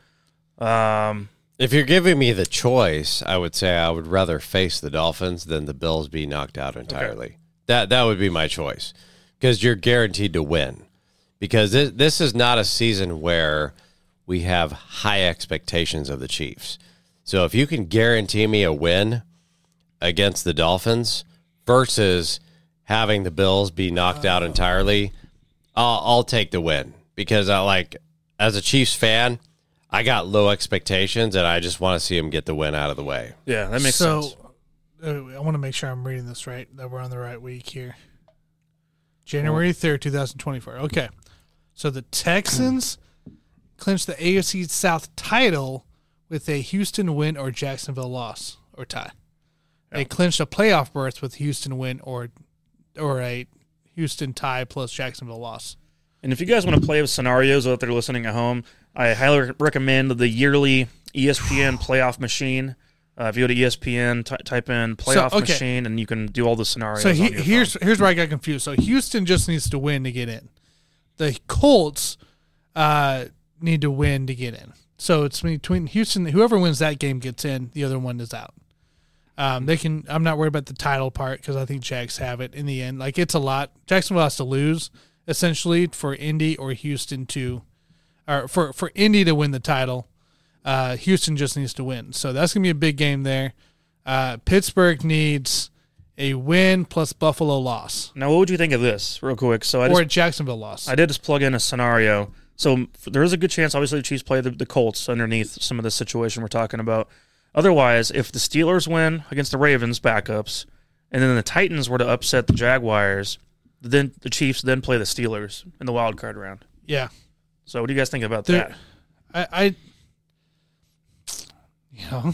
um, If you're giving me the choice, I would say I would rather face the Dolphins than the Bills be knocked out entirely. That that would be my choice because you're guaranteed to win. Because this, this is not a season where we have high expectations of the Chiefs. So if you can guarantee me a win against the Dolphins versus having the Bills be knocked out entirely, I'll, I'll take the win because I like as a Chiefs fan. I got low expectations, and I just want to see him get the win out of the way. yeah, that makes so, sense. uh, I want to make sure I'm reading this right. That we're on the right week here. January third, two thousand twenty-four. Okay, so the Texans clinched the A F C South title with a Houston win or Jacksonville loss or tie. They clinched a playoff berth with Houston win or or a Houston tie plus Jacksonville loss. And if you guys want to play with scenarios out there listening at home, I highly recommend the yearly E S P N Playoff Machine. Uh, if you go to E S P N, t- type in Playoff So, okay. Machine, and you can do all the scenarios. So he, on your here's phone. here's where I got confused. So Houston just needs to win to get in. The Colts uh, need to win to get in. So it's between Houston. Whoever wins that game gets in. The other one is out. Um, they can. I'm not worried about the title part because I think Jags have it in the end. Like it's a lot. Jacksonville has to lose essentially for Indy or Houston to, or for for Indy to win the title. Uh, Houston just needs to win. So that's gonna be a big game there. Uh, Pittsburgh needs a win plus Buffalo loss Now, what would you think of this, real quick? So I or just a Jacksonville loss. I did just plug in a scenario. So f- there is a good chance, obviously, the Chiefs play the, the Colts underneath some of the situation we're talking about. Otherwise, if the Steelers win against the Ravens backups, and then the Titans were to upset the Jaguars, then the Chiefs then play the Steelers in the wild card round. yeah. So what do you guys think about There- that? I, I you know,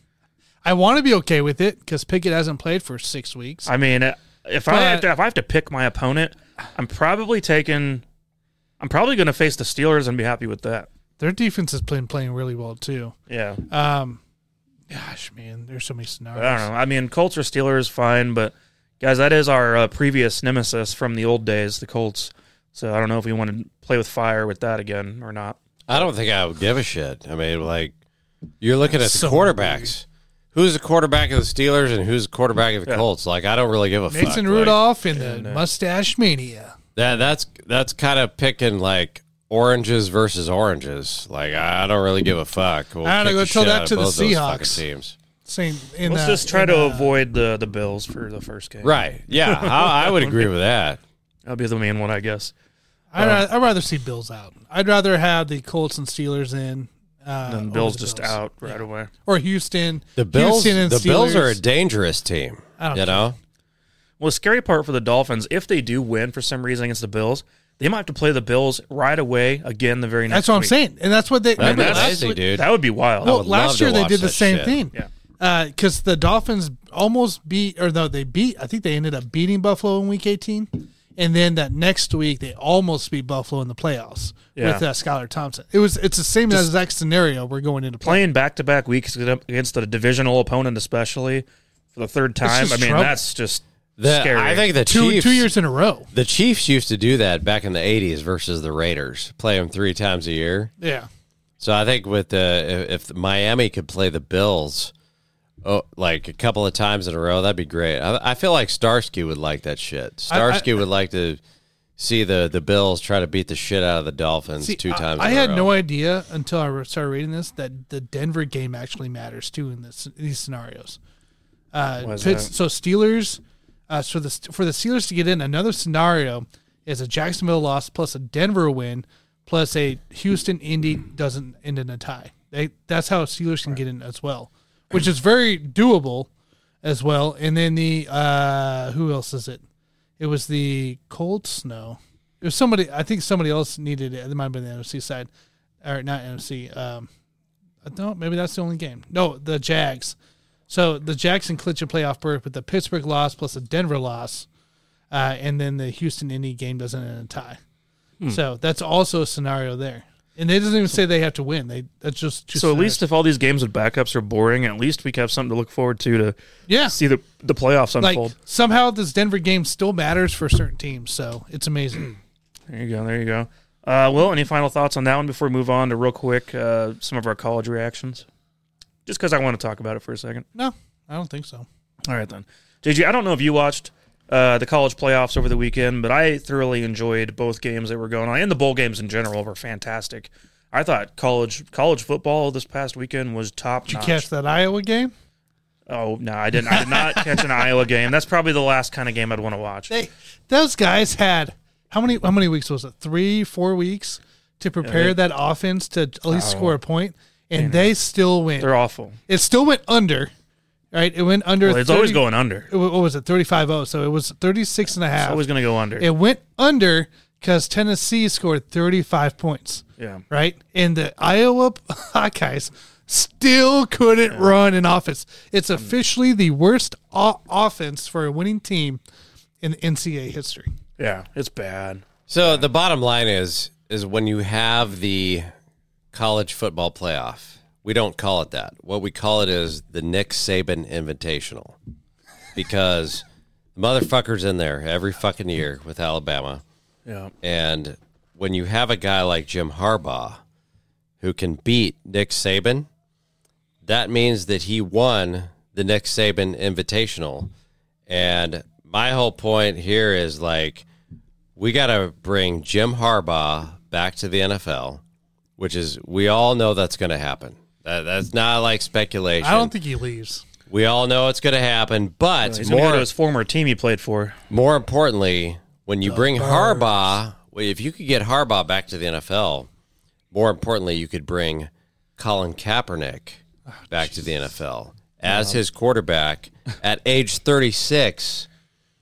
I want to be okay with it because Pickett hasn't played for six weeks. I mean, if I But- have to, if I have to pick my opponent, I'm probably taking. I'm probably going to face the Steelers and be happy with that. Their defense has been playing really well too. Yeah. Um, gosh, man, there's so many I scenarios. don't know. I mean, Colts or Steelers, fine, but guys, that is our uh, previous nemesis from the old days, the Colts. So I don't know if we want to play with fire with that again or not. I don't think I would give a shit. I mean, like, you're looking at the So quarterbacks. Who's the quarterback of the Steelers and who's the quarterback of the Yeah. Colts? Like, I don't really give a fuck. Mason Like, Rudolph and the and, uh, Mustache Mania. that that's that's kind of picking like oranges versus oranges. Like, I don't really give a fuck. We'll I don't know, kick go the tell shit that out of to the both those fucking Seahawks. teams. Same. In Let's the- just try in to the- avoid the, the Bills for the first game. Right? Yeah, I, I would agree with that. That'll be the main one, I guess. I'd, ra- I'd rather see Bills out. I'd rather have the Colts and Steelers in. Uh, And over Bills the just Bills. out right away. Or Houston. The Bills, Houston and the Bills are a Steelers. dangerous team. I don't You know, Well, the scary part for the Dolphins, if they do win for some reason against the Bills, they might have to play the Bills right away again the very next That's what I'm week. saying, and that's what they. that'd Remember be that's- last crazy, week- dude. That would be wild. Well, would last love to year they watch did the that same shit. thing. Yeah. Because the Dolphins almost beat, or no, they beat. I think they ended up beating Buffalo in Week eighteen, and then that next week they almost beat Buffalo in the playoffs Yeah. with uh, Skylar Thompson. It was it's the same exact scenario we're going into play. Playing back-to-back weeks against a divisional opponent, especially for the third time, just I mean, trouble. that's just The- scary. I think the two Chiefs two years in a row. The Chiefs used to do that back in the eighties versus the Raiders, play them three times a year. Yeah, So I think with the if, if Miami could play the Bills, oh, like a couple of times in a row, that'd be great. I, I feel like Starsky would like that shit. I- I- Starsky would like to see the, the Bills try to beat the shit out of the Dolphins See, two I- times. I, in a had row. no idea until I re- started reading this that the Denver game actually matters too in this these scenarios. Uh, Why is Pitts- that? so Steelers, uh, so the for the Steelers to get in, another scenario is a Jacksonville loss plus a Denver win plus a Houston Indy doesn't end in a tie. They that's how Steelers can get in as well, which is very doable as well. And then the uh, who else is it? It was the Colts. No, it was somebody. I think somebody else needed it. It might have been the N F C side, or not N F C. Um, no, maybe that's the only game. No, the Jags. So the Jags can clinch a playoff berth with the Pittsburgh loss plus a Denver loss, uh, and then the Houston Indy game doesn't end in a tie. Hmm. So that's also a scenario there. And it doesn't even say they have to win. They that's just two so at scenarios. least if all these games with backups are boring, at least we have something to look forward to to yeah, see the the playoffs like unfold. somehow this Denver game still matters for certain teams. So it's amazing. There you go. There you go. Uh, Will, any final thoughts on that one before we move on to real quick uh, some of our college reactions? Just because I want to talk about it for a second. No, I don't think so. All right, then. J G, I don't know if you watched uh, the college playoffs over the weekend, but I thoroughly enjoyed both games that were going on, and the bowl games in general were fantastic. I thought college college football this past weekend was top Did you notch. catch that Iowa game? Oh, no, I didn't. I did not catch an Iowa game. That's probably the last kind of game I'd want to watch. They those guys had how many how many weeks was it? Three, four weeks to prepare Yeah. that offense to at least Oh. score a point, and they still win. They're awful. It still went under, right? It went under. Well, it's thirty always going under. What was it? thirty-five oh. So it was thirty-six and a It's half. always going to go under. It went under because Tennessee scored thirty-five points, yeah. right? And the Iowa Hawkeyes still couldn't run an offense. It's officially the worst o- offense for a winning team in N C A A history. Yeah, it's bad. So the bottom line is is when you have the college football playoff, we don't call it that. What we call it is the Nick Saban Invitational, because the motherfucker's in there every fucking year with Alabama, Yeah. and when you have a guy like Jim Harbaugh who can beat Nick Saban, that means that he won the Nick Saban Invitational. And my whole point here is like, we got to bring Jim Harbaugh back to the N F L, which is, we all know that's going to happen. That, that's not like speculation. I don't think he leaves. We all know it's going to happen, but He's going to more, go to his former team he played for. more importantly, when you bring Harbaugh, well, if you could get Harbaugh back to the N F L, more importantly, you could bring Colin Kaepernick back to the N F L as his quarterback at age thirty-six.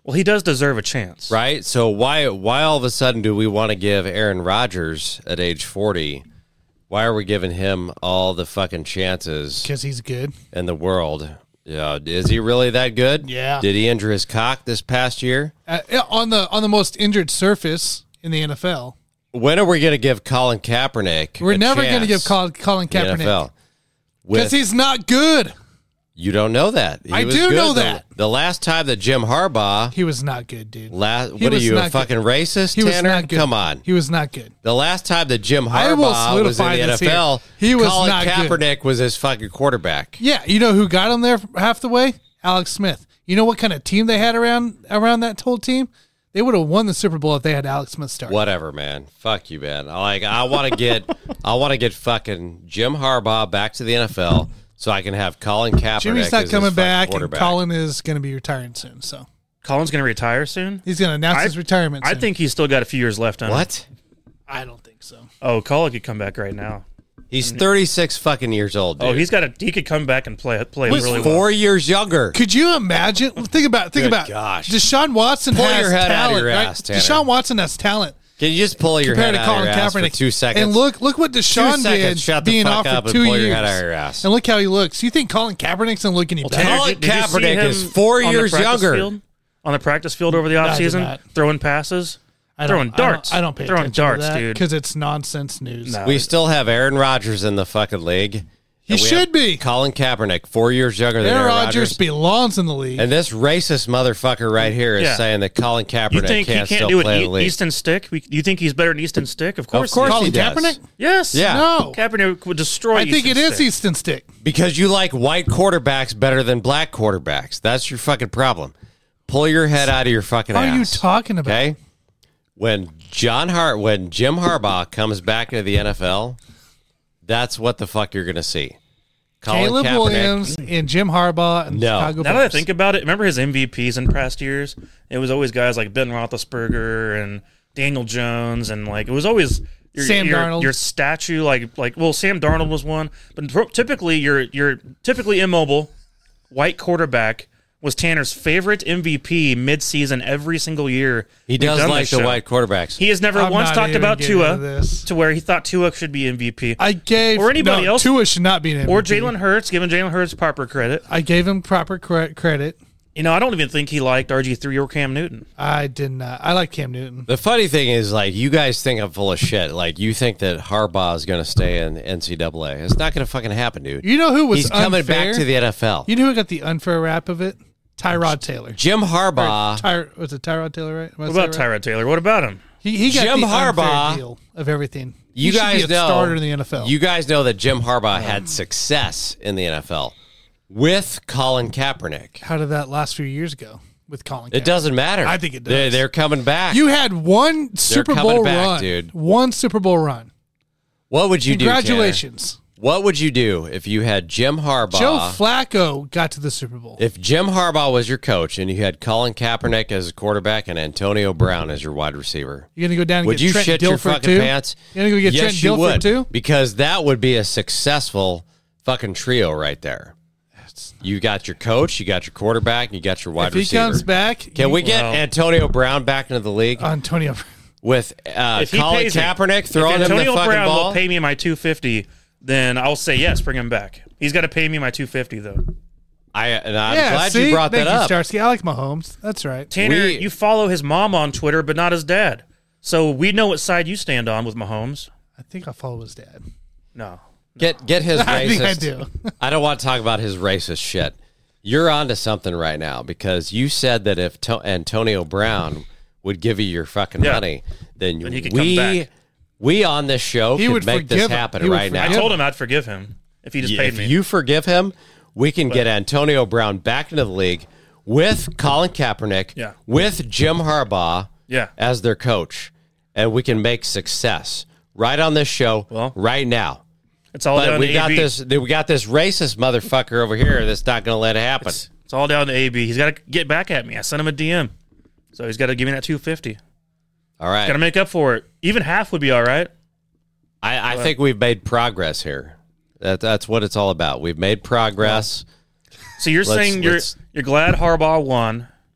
Well, he does deserve a chance. Right? So why why all of a sudden do we want to give Aaron Rodgers at age forty, why are we giving him all the fucking chances Because he's good. in the world? Yeah, is he really that good? Yeah. Did he injure his cock this past year? Uh, yeah, on the on the most injured surface in the N F L. When are we going to give Colin Kaepernick We're a never going to chance give Colin, Colin in the N F Kaepernick L? because With- he's not good. You don't know that. He I was do good know the- that. The last time that Jim Harbaugh, He was not good, dude. la- He what are was you, a not fucking good. racist, He was Tanner? not good. Come on. He was not good. The last time that Jim I will Harbaugh was in solidify the this N F L, here. He was Colin not good. Kaepernick was his fucking quarterback. Yeah, you know who got him there half the way? Alex Smith. You know what kind of team they had around around that whole team? They would have won the Super Bowl if they had Alex Smith start. Whatever, man. Fuck you, man. I Like I want to get, I want to get fucking Jim Harbaugh back to the N F L so I can have Colin Kaepernick. Jimmy's not as his coming fucking back, and quarterback. Colin is going to be retiring soon. So Colin's going to retire soon? he's going to announce I- his retirement. I soon. think he's still got a few years left on him. What? I don't think so. Oh, Colin could come back right now. He's thirty-six fucking years old, dude. Oh, he's got a. He could come back and play play He's really well. four years younger. Could you imagine? Think about. Think Good about. gosh. Deshaun Watson Pull has your head out of talent. your right? ass, Tanner. Deshaun Watson has talent Can you just pull your compared head to out of Colin your ass Kaepernick. for two seconds? And look, look what Deshaun Two seconds, did, shut the being fuck off up for and two pull your years. head out of your ass. And look how he looks. You think Colin Kaepernick's gonna look any better? Tanner, Colin did- did you see Kaepernick him is four on the years practice younger. field? On the practice field over the I did offseason, not. throwing passes, I throwing don't, I don't- darts. I don't, pay throwing attention darts, to that dude. because it's nonsense news. No. We still have Aaron Rodgers in the fucking league. He And we should have be. Colin Kaepernick, four years younger than Aaron Aaron Rodgers Rodgers. belongs in the league. And this racist motherfucker right here is Yeah. saying that Colin Kaepernick You think he can't can't still do play an in the e- league. Easton Stick? We, you think he's better than Easton Stick? Of course. Of course he Colin he does. Kaepernick? Yes. Yeah. No. Kaepernick would destroy. I think it Easton is Stick. Easton Stick. Because you like white quarterbacks better than black quarterbacks. That's your fucking problem. Pull your head out of your fucking What ass. are you talking about? Okay? When John Hart when Jim Harbaugh comes back into the N F L, that's what the fuck you're gonna see. Colin Caleb Kaepernick. Williams and Jim Harbaugh and No. Chicago Now that I Bears. think about it, remember his M V Ps in past years? It was always guys like Ben Roethlisberger and Daniel Jones, and like it was always your, Sam your, Darnold. Your statue, like like well, Sam Darnold was one, but typically your your typically immobile white quarterback was Tanner's favorite M V P midseason every single year. He we've does done like this the show. white quarterbacks. He has never I'm once not talked even about getting Tua into this. to where he thought Tua should be M V P. I gave Or anybody no, else. Tua should not be an M V P. Or Jalen Hurts, giving Jalen Hurts proper credit. I gave him proper cre- credit. You know, I don't even think he liked R G three or Cam Newton. I did not. I like Cam Newton. The funny thing is, like, you guys think I'm full of shit. Like, you think that Harbaugh is going to stay in N C double A. It's not going to fucking happen, dude. You know who was He's coming unfair? back to the N F L. You know who got the unfair rap of it? Tyrod Taylor. Jim Or Harbaugh. Ty- was it Tyrod Taylor, right? Am I What saying about right? Tyrod Taylor? What about him? He, he got Jim the unfair Harbaugh- deal of everything. You he guys should be a know starter in the N F L. You guys know that Jim Harbaugh had success in the N F L with Colin Kaepernick. How did that last few years go with Colin? It Kaepernick? doesn't matter. I think it does. They're, they're coming back. You had one Super coming Bowl back, run, dude. One Super Bowl run. what would you do? Congratulations. Tanner? What would you do if you had Jim Harbaugh? Joe Flacco got to the Super Bowl. If Jim Harbaugh was your coach and you had Colin Kaepernick as a quarterback and Antonio Brown as your wide receiver, You're gonna go down and would get you Trent shit Dilfer your fucking too? pants? You're gonna go get yes, Trent you Dilfer would, too? because that would be a successful fucking trio right there. You got your coach, you got your quarterback, and you got your wide If he receiver. comes back, Can you- we get Well- Antonio Brown back into the league Antonio? with uh, If he Colin pays me- Kaepernick throwing if him the Antonio fucking Brown ball? will pay me my two fifty, then I'll say yes, bring him back. He's got to pay me my two fifty though. I and I'm yeah, glad see? you brought Thank that you, up. Starsky. I like Mahomes. That's right. Tanner, We- you follow his mom on Twitter, but not his dad. So we know what side you stand on with Mahomes. I think I follow his dad. No. Get get his racist. I think I do. I don't want to talk about his racist shit. You're onto something right now because you said that if to- Antonio Brown would give you your fucking Yeah. money, then, Then he could come we back. we on this show He could would make this forgive him. happen He would right now. I forgive told him I'd forgive him if he just paid if me. you forgive him, we can get Antonio Brown back into the league with Colin Kaepernick, Yeah. with Jim Harbaugh Yeah. as their coach, and we can make success right on this show Well, right now. it's all But down we to got A B. this. We got this racist motherfucker over here that's not going to let it happen. It's, it's all down to A B. He's got to get back at me. I sent him a D M. So he's got to give me that two fifty. All right, Got to make up for it. Even half would be all right. I, I think we've made progress here. That, that's what it's all about. We've made progress. So you're Let's- saying you're let's- you're glad Harbaugh won. You're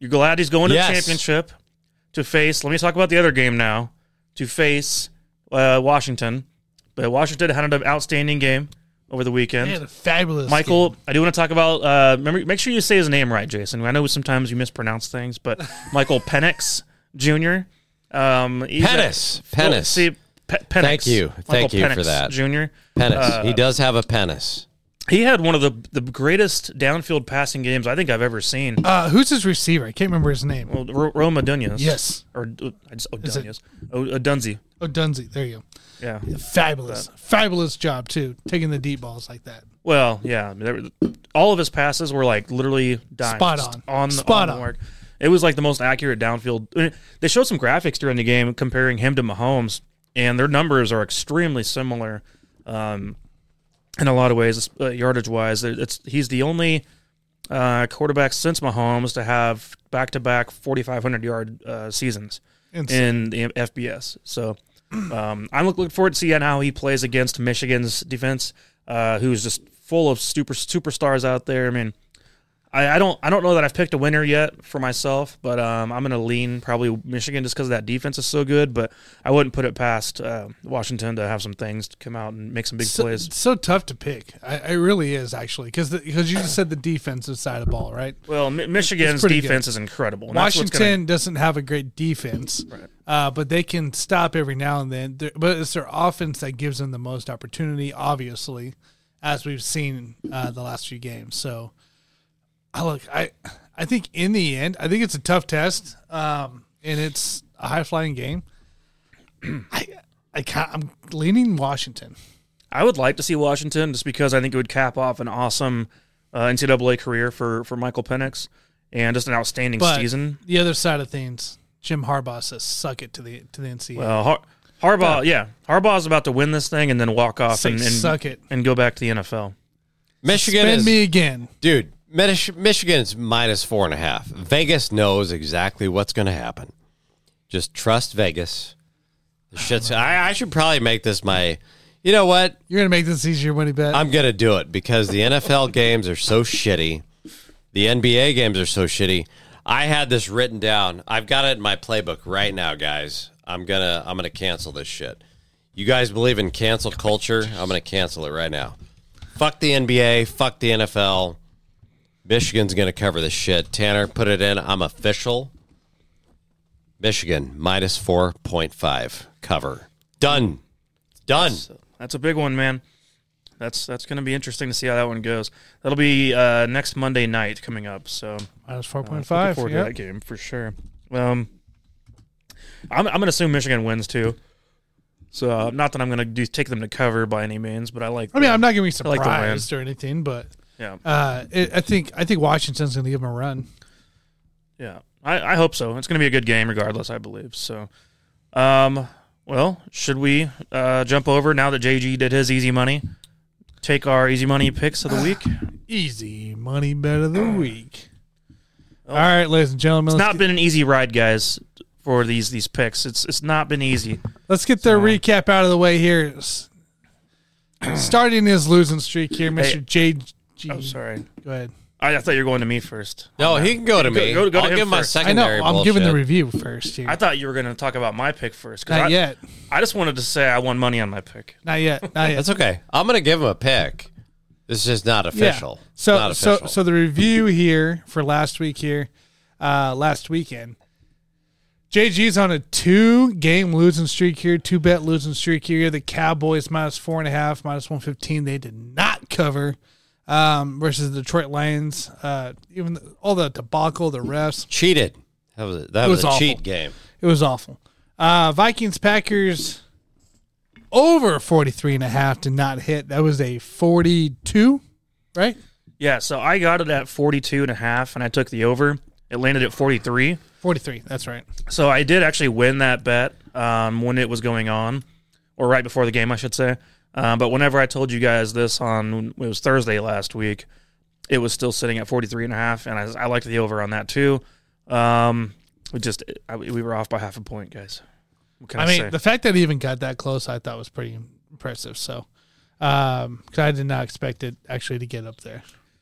You're glad he's going to Yes. the championship to face. Let me talk about the other game now. To face uh, Washington, but Washington had an outstanding game over the weekend. They had a fabulous Michael, game. I do want to talk about. Uh, remember, make sure you say his name right, Jason. I know sometimes you mispronounce things, but Michael Penix Junior Um, he's a- Penis. well, Penis. see, Pe- Penix. Thank you. Michael Thank you for Penix that. Junior Penis. Uh, he does have a penis. He had one of the the greatest downfield passing games I think I've ever seen. Uh, who's his receiver? I can't remember his name. Well, R- Roma Dunyas. Yes. Or uh, I just Is it- O'Dunyas. O- O'Dunsey. Oh, Dunsey. There you Yeah. go. Fabulous. Fabulous job, too, taking the deep balls like that. Well, yeah. I mean, there were- all of his passes were like literally dimes, Spot just on. on the, Spot on the on. mark. It was like the most accurate downfield. I mean, they showed some graphics during the game comparing him to Mahomes, and their numbers are extremely similar um, in a lot of ways, uh, yardage wise. It's he's the only uh, quarterback since Mahomes to have back to back forty-five hundred yard uh, seasons Insane. in the F B S. So um, I'm looking forward to seeing how he plays against Michigan's defense, uh, who's just full of super superstars out there. I mean, I, I don't I don't know that I've picked a winner yet for myself, but um, I'm going to lean probably Michigan just because that defense is so good. But I wouldn't put it past uh, Washington to have some things to come out and make some big So, plays. it's so tough to pick. I, it really is, actually, because because you just said the defensive side of the ball, right? Well, Mi- Michigan's pretty defense good. is incredible. And that's what's Washington gonna, doesn't have a great defense, Right. uh, but they can stop every now and then. They're- But it's their offense that gives them the most opportunity, obviously, as we've seen uh, the last few games. So, I look, I, I think in the end, I think it's a tough test, um, and it's a high flying game. I, I can't, I'm leaning Washington. I would like to see Washington just because I think it would cap off an awesome uh, N C double A career for, for Michael Penix and just an outstanding But season. the other side of things, Jim Harbaugh says, "Suck it" to the to the N C double A. Well, Har- Harbaugh, yeah, Harbaugh's about to win this thing and then walk off Say, and, and suck it. and go back to the N F L. Michigan Spend is me again. dude. Mich- Michigan's minus four and a half. Vegas knows exactly what's going to happen. Just trust Vegas. The shit's. I, I should probably make this my. You know what? You're gonna make this easier money bet. I'm gonna do it because the N F L games are so shitty. The N B A games are so shitty. I had this written down. I've got it in my playbook right now, guys. I'm gonna I'm gonna cancel this shit. You guys believe in cancel culture? I'm gonna cancel it right now. Fuck the N B A. Fuck the N F L. Michigan's gonna cover this shit. Tanner, put it in. I'm official. Michigan minus four point five cover. Done. Done. So that's a big one, man. That's that's going to be interesting to see how that one goes. That'll be uh, next Monday night coming up. So Minus four uh, point looking five. forward to Yeah. that game for sure. Um, I'm I'm going to assume Michigan wins too. So uh, not that I'm going to do take them to cover by any means, but I like. I mean, the- I'm not gonna be I like the win. surprised or anything, but Yeah, uh, it, I think I think Washington's gonna give them a run. yeah. I, I hope so. It's going to be a good game regardless. I believe so. Um. Well, should we uh, jump over now that J G did his easy money? Take our easy money picks of the week. Easy money bet of the week. All right, ladies and gentlemen, It's let's not get, been an easy ride, guys, for these these picks. It's it's not been easy. let's get the recap out of the way here. S- Starting his losing streak here, Mister J G. Oh, sorry. Go ahead. I, I thought you were going to me first. No, he can go to Go- me. go- go to I'll him give my first. I know. secondary. I'm bullshit. giving the review first here. I thought you were going to talk about my pick first. 'cause Not I, yet. I just wanted to say I won money on my pick. Not yet. Not yet. That's okay. I'm going to give him a pick. This is just not official. Yeah. So not so official. so the review here for last week here, uh, last weekend. J G's on a two game losing streak here, two bet losing streak here. The Cowboys minus four and a half, minus one fifteen. They did not cover um, versus the Detroit Lions. Uh, even the, all the debacle, the refs, cheated. That was a, that It was, was a awful. cheat game. it was awful. Uh, Vikings Packers over forty-three and a half did not hit. That was a forty-two, right? Yeah, so I got it at forty-two and a half, and I took the over. It landed at forty-three. forty-three. That's right. So I did actually win that bet um, when it was going on, or right before the game, I should say. Um, but whenever I told you guys this on, it was Thursday last week, it was still sitting at forty-three and a half, and I, I liked the over on that too. Um, we just, I, we were off by half a point, guys. What can I, I mean, say? the fact that it even got that close, I thought was pretty impressive. So, um, 'cause I did not expect it actually to get up there.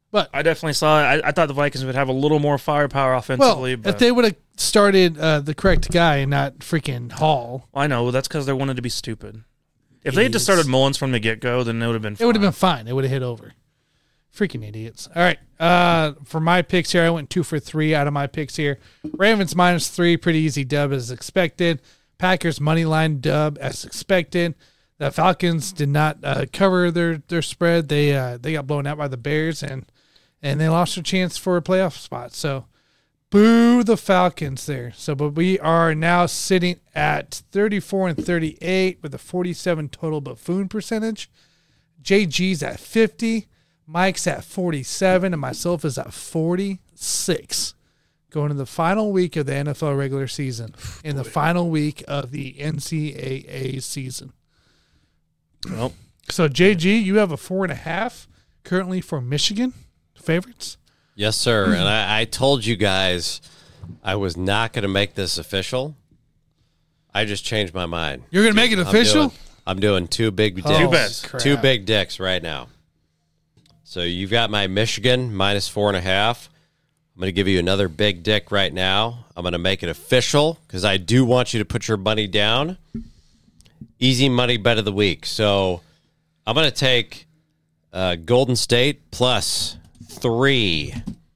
But I definitely saw it. I, I thought the Vikings would have a little more firepower offensively. well, but if they would have started uh, the correct guy and not freaking Hall, I know that's because they wanted to be stupid. If they had just Idiots. started Mullins from the get go, then it would have been. it would have fine. been fine. It would have hit over. Freaking idiots. All right. Uh, for my picks here, I went two for three out of my picks here. Ravens minus three, pretty easy dub as expected. Packers money line dub as expected. The Falcons did not uh, cover their, their spread. They uh, they got blown out by the Bears and and they lost their chance for a playoff spot. So boo the Falcons there. So but we are now sitting at thirty-four and thirty-eight with a forty-seven total buffoon percentage. J G's at fifty. Mike's at forty-seven, and myself is at forty-six. Going to the final week of the N F L regular season, in the final week of the N C double A season. Well, So, J G, you have a four and a half currently for Michigan favorites. Yes, sir. And I, I told you guys I was not going to make this official. I just changed my mind. You're going to make it I'm official? doing, I'm doing two big dicks. Oh, bets. crap. Two big dicks right now. So you've got my Michigan minus four and a half. I'm going to give you another big dick right now. I'm going to make it official because I do want you to put your money down. Easy money bet of the week. So I'm going to take uh, Golden State plus three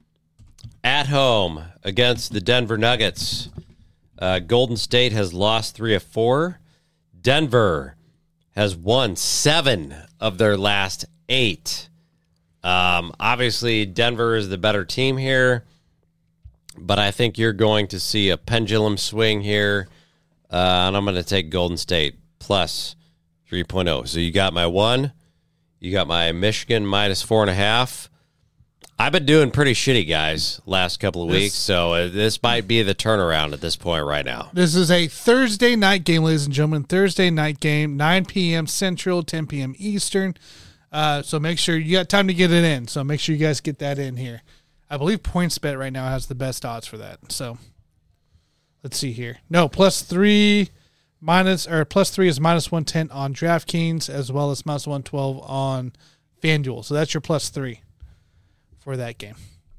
at home against the Denver Nuggets. Uh, Golden State has lost three of four. Denver has won seven of their last eight. Um, obviously, Denver is the better team here, but I think you're going to see a pendulum swing here, uh, and I'm going to take Golden State plus three point oh. So you got my one, you got my Michigan minus four and a half. I've been doing pretty shitty, guys, last couple of This- weeks, so uh, this might be the turnaround at this point right now. This is a Thursday night game, ladies and gentlemen. Thursday night game, nine p.m. Central, ten p.m. Eastern. Uh, so make sure you got time to get it in. So make sure you guys get that in here. I believe PointsBet right now has the best odds for that. So let's see here. No, plus three minus or plus three is minus one ten on DraftKings as well as minus one twelve on FanDuel. So that's your plus three for that game.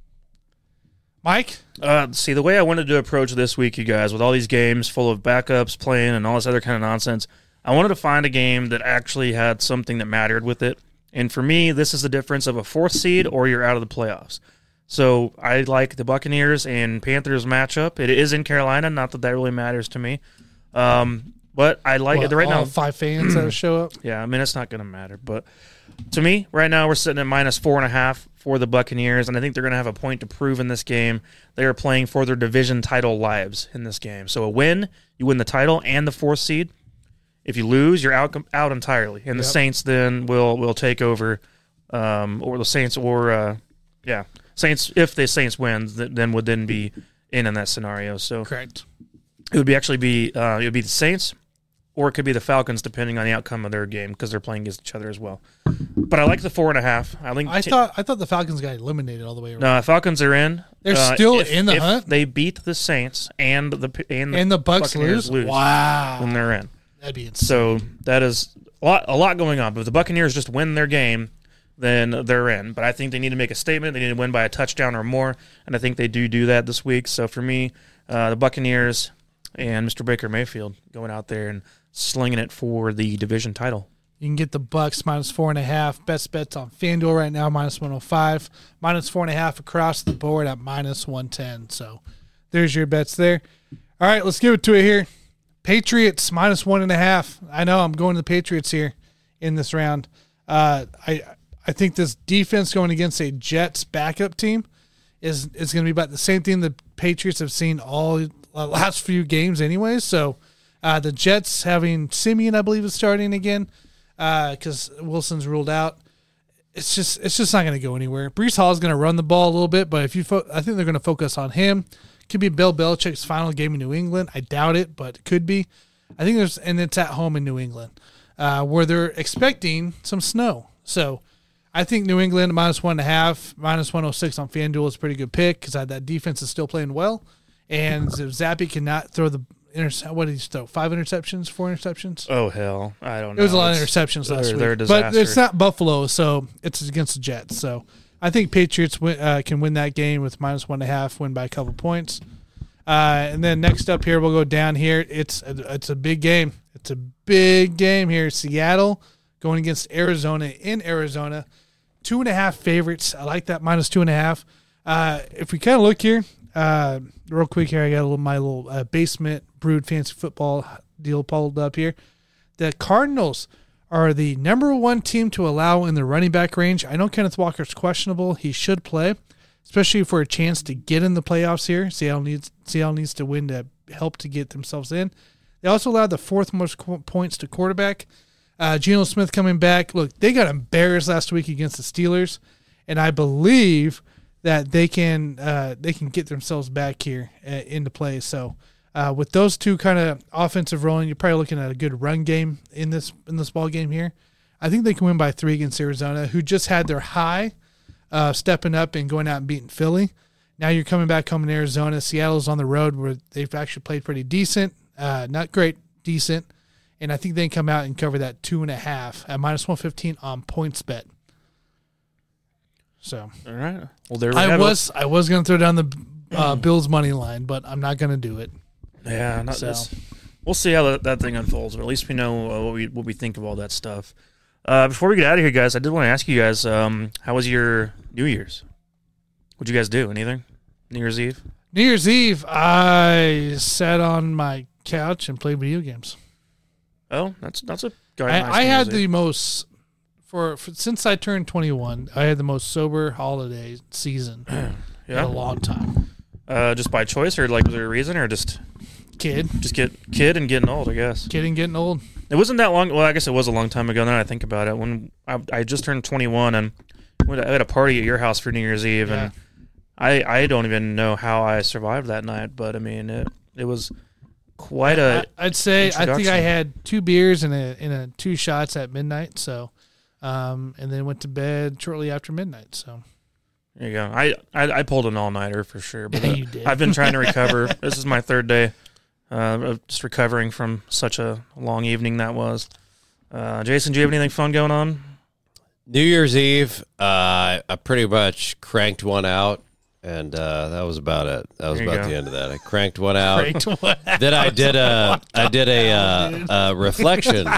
Mike? Uh, see, the way I wanted to approach this week, you guys, with all these games full of backups playing and all this other kind of nonsense, I wanted to find a game that actually had something that mattered with it. And for me, this is the difference of a fourth seed or you're out of the playoffs. So I like the Buccaneers and Panthers matchup. It is in Carolina, not that that really matters to me. Um, but I like What, it right all now. five fans that show up. Yeah, I mean, it's not going to matter. But to me, right now, we're sitting at minus four and a half for the Buccaneers, and I think they're going to have a point to prove in this game. They are playing for their division title lives in this game. So a win, you win the title and the fourth seed. If you lose, you're out out entirely, and the Yep. Saints then will will take over, um, or the Saints, or uh, yeah, Saints. If the Saints win, th- then would then be in in that scenario. So Correct. it would be actually be uh, it would be the Saints, or it could be the Falcons, depending on the outcome of their game, because they're playing against each other as well. But I like the four and a half. I think I t- thought I thought the Falcons got eliminated all the way around. no Falcons are in. They're Uh, still if- in the if hunt? They beat the Saints and the and the, And the Bucks Buccaneers lose? Wow. then they're in. That'd be insane. So that is a lot, a lot going on. But if the Buccaneers just win their game, then they're in. But I think they need to make a statement. They need to win by a touchdown or more, and I think they do do that this week. So for me, uh, the Buccaneers and Mister Baker Mayfield going out there and slinging it for the division title. You can get the Bucks minus four and a half. Best bets on FanDuel right now, minus one oh five. Minus four and a half across the board at minus one ten. So there's your bets there. All right, let's give it to it here. Patriots minus one and a half. I know I'm going to the Patriots here in this round. Uh, I I think this defense going against a Jets backup team is is going to be about the same thing the Patriots have seen all the last few games anyways. So uh, the Jets having Simeon, I believe, is starting again because uh, Wilson's ruled out. It's just it's just not going to go anywhere. Breece Hall is going to run the ball a little bit, but if you fo- I think they're going to focus on him. Could be Bill Belichick's final game in New England. I doubt it, but it could be. I think there's and it's at home in New England, uh, where they're expecting some snow. So I think New England minus one and a half, minus one oh six on FanDuel is a pretty good pick because that defense is still playing well, and if Zappy cannot throw the intercept, what did he throw? Five interceptions, four interceptions. Oh hell, I don't know. It was a lot of It's- interceptions last they're, week, they're a but disaster. it's not Buffalo, so it's against the Jets. So I think Patriots win, uh, can win that game with minus one and a half, win by a couple points. Uh, and then next up here, we'll go down here. It's a, it's a big game. It's a big game here. Seattle going against Arizona in Arizona. Two and a half favorites. I like that minus two and a half. Uh, if we kind of look here, uh, real quick here, I got a little, my little uh, basement brewed fantasy football deal pulled up here. The Cardinals are the number one team to allow in the running back range. I know Kenneth Walker's questionable. He should play, especially for a chance to get in the playoffs here. Seattle needs Seattle needs to win to help to get themselves in. They also allowed the fourth most points to quarterback. Uh, Geno Smith coming back. Look, they got embarrassed last week against the Steelers, and I believe that they can uh, they can get themselves back here uh, into play. So uh, with those two kind of offensive rolling, you're probably looking at a good run game in this in this ball game here. I think they can win by three against Arizona, who just had their high uh, stepping up and going out and beating Philly. Now you're coming back home in Arizona. Seattle's on the road where they've actually played pretty decent, uh, not great, decent. And I think they can come out and cover that two and a half at minus one fifteen on points bet. So, All right. Well, there we I have was I was going to throw down the uh, Bills money line, but I'm not going to do it. it. Yeah, not So. this. We'll see how that, that thing unfolds, but at least we know uh, what we what we think of all that stuff. Uh, before we get out of here, guys, I did want to ask you guys, um, how was your New Year's? What'd you guys do? Anything? New Year's Eve? New Year's Eve, I sat on my couch and played video games. Oh, that's that's a. I, nice I New had Year's the Eve. most for, for since I turned twenty-one. I had the most sober holiday season in Yeah. a long time. Uh, just by choice, or like was there a reason, or just Kid, just get kid and getting old? I guess kid, and getting old. it wasn't that long. Well, I guess it was a long time ago. Now that I think about it, when I, I just turned twenty-one and went to, I had a party at your house for New Year's Eve, Yeah. and I I don't even know how I survived that night. But I mean, it it was quite a. I, I'd say I think I introduction. had two beers and a and a two shots at midnight. So, um, and then went to bed shortly after midnight. So There you go. I, I, I pulled an all nighter for sure, but Yeah, uh, you did. I've been trying to recover. This is my third day uh, of just recovering from such a long evening that was. Uh, Jason, do you have anything fun going on? New Year's Eve, uh, I pretty much cranked one out, and uh, that was about it. That was There you about go. the end of that. I cranked one out. great. Then I did a I did a, uh, a reflection.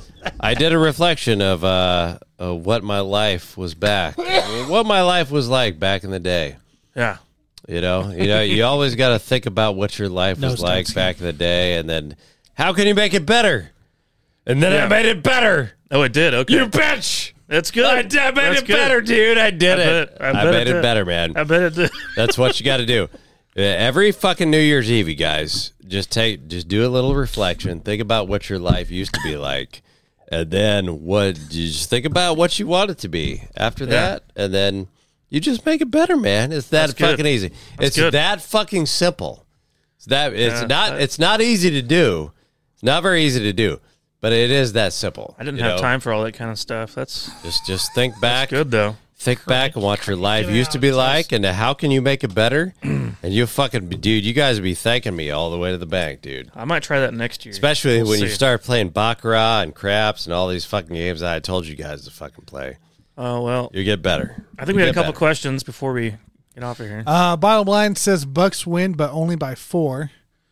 I did a reflection of uh, uh, what my life was back, I mean, what my life was like back in the day. Yeah. You know, you know, you always got to think about what your life No was like stunts. back in the day, and then how can you make it better? And then Yeah. I made it better. Oh, it did. Okay. You bitch! That's good. I, did- I made That's it good. better, dude. I did I it. bet- I I, bet it made it, did. better, man. I bet it did. That's what you got to do. Uh, Every fucking New Year's Eve, you guys, just take, just do a little reflection. Think about what your life used to be like, and then what you just think about what you want it to be after Yeah. that, and then you just make it better, man. It's that That's good. fucking easy. That's it's good. that fucking simple. It's that it's Yeah, not. that- it's not easy to do. It's not very easy to do, but it is that simple. I didn't you have know? time for all that kind of stuff. That's, Just just think that's back. good, though. Think back and what your life used to be like, and how can you make it better? And you fucking, dude, you guys would be thanking me all the way to the bank, dude. I might try that next year. Especially We'll when you see. start playing Baccarat and craps and all these fucking games that I told you guys to fucking play. Oh, well, You get better. I think we had a couple questions before we get off of here. Uh, bottom line says Bucks win, but only by four.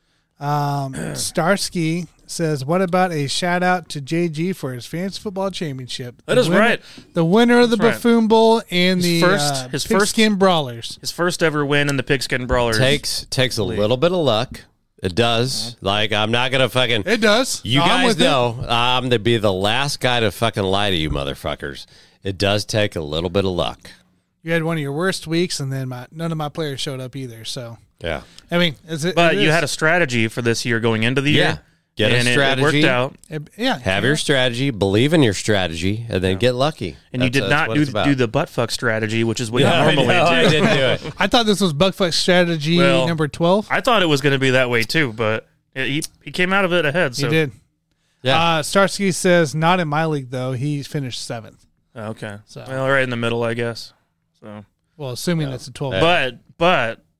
Um, Starsky says, "What about a shout out to J G for his fantasy football championship? That The is winner- right. The winner of the That's right. Buffoon Bowl and His the first- uh, his first- Pigskin Brawlers. His first ever win in the Pigskin Brawlers. Takes takes a little bit of luck. It does. Like, I'm not going to fucking. It does. You I'm guys with it. know I'm to be the last guy to fucking lie to you, motherfuckers. It does take a little bit of luck. You had one of your worst weeks, and then my, none of my players showed up either. So, Yeah. I mean, is it, But it you is. had a strategy for this year going into the year. Yeah. Get a and it- strategy. It, worked out. It- yeah. Have your strategy, believe in your strategy, and then get lucky. And you That's- did that's not what do, it's about. do the butt fuck strategy, which is what Yeah, you I normally know, I do. didn't do it. I thought this was Buckfuck strategy Well, number twelve. I thought it was going to be that way too, but it, he he came out of it ahead. So He did. Yeah. Uh, Starsky says, not in my league, though. He finished seventh. Oh, okay. So- Well, right in the middle, I guess. So, Well, assuming it's a twelve. Yeah. but but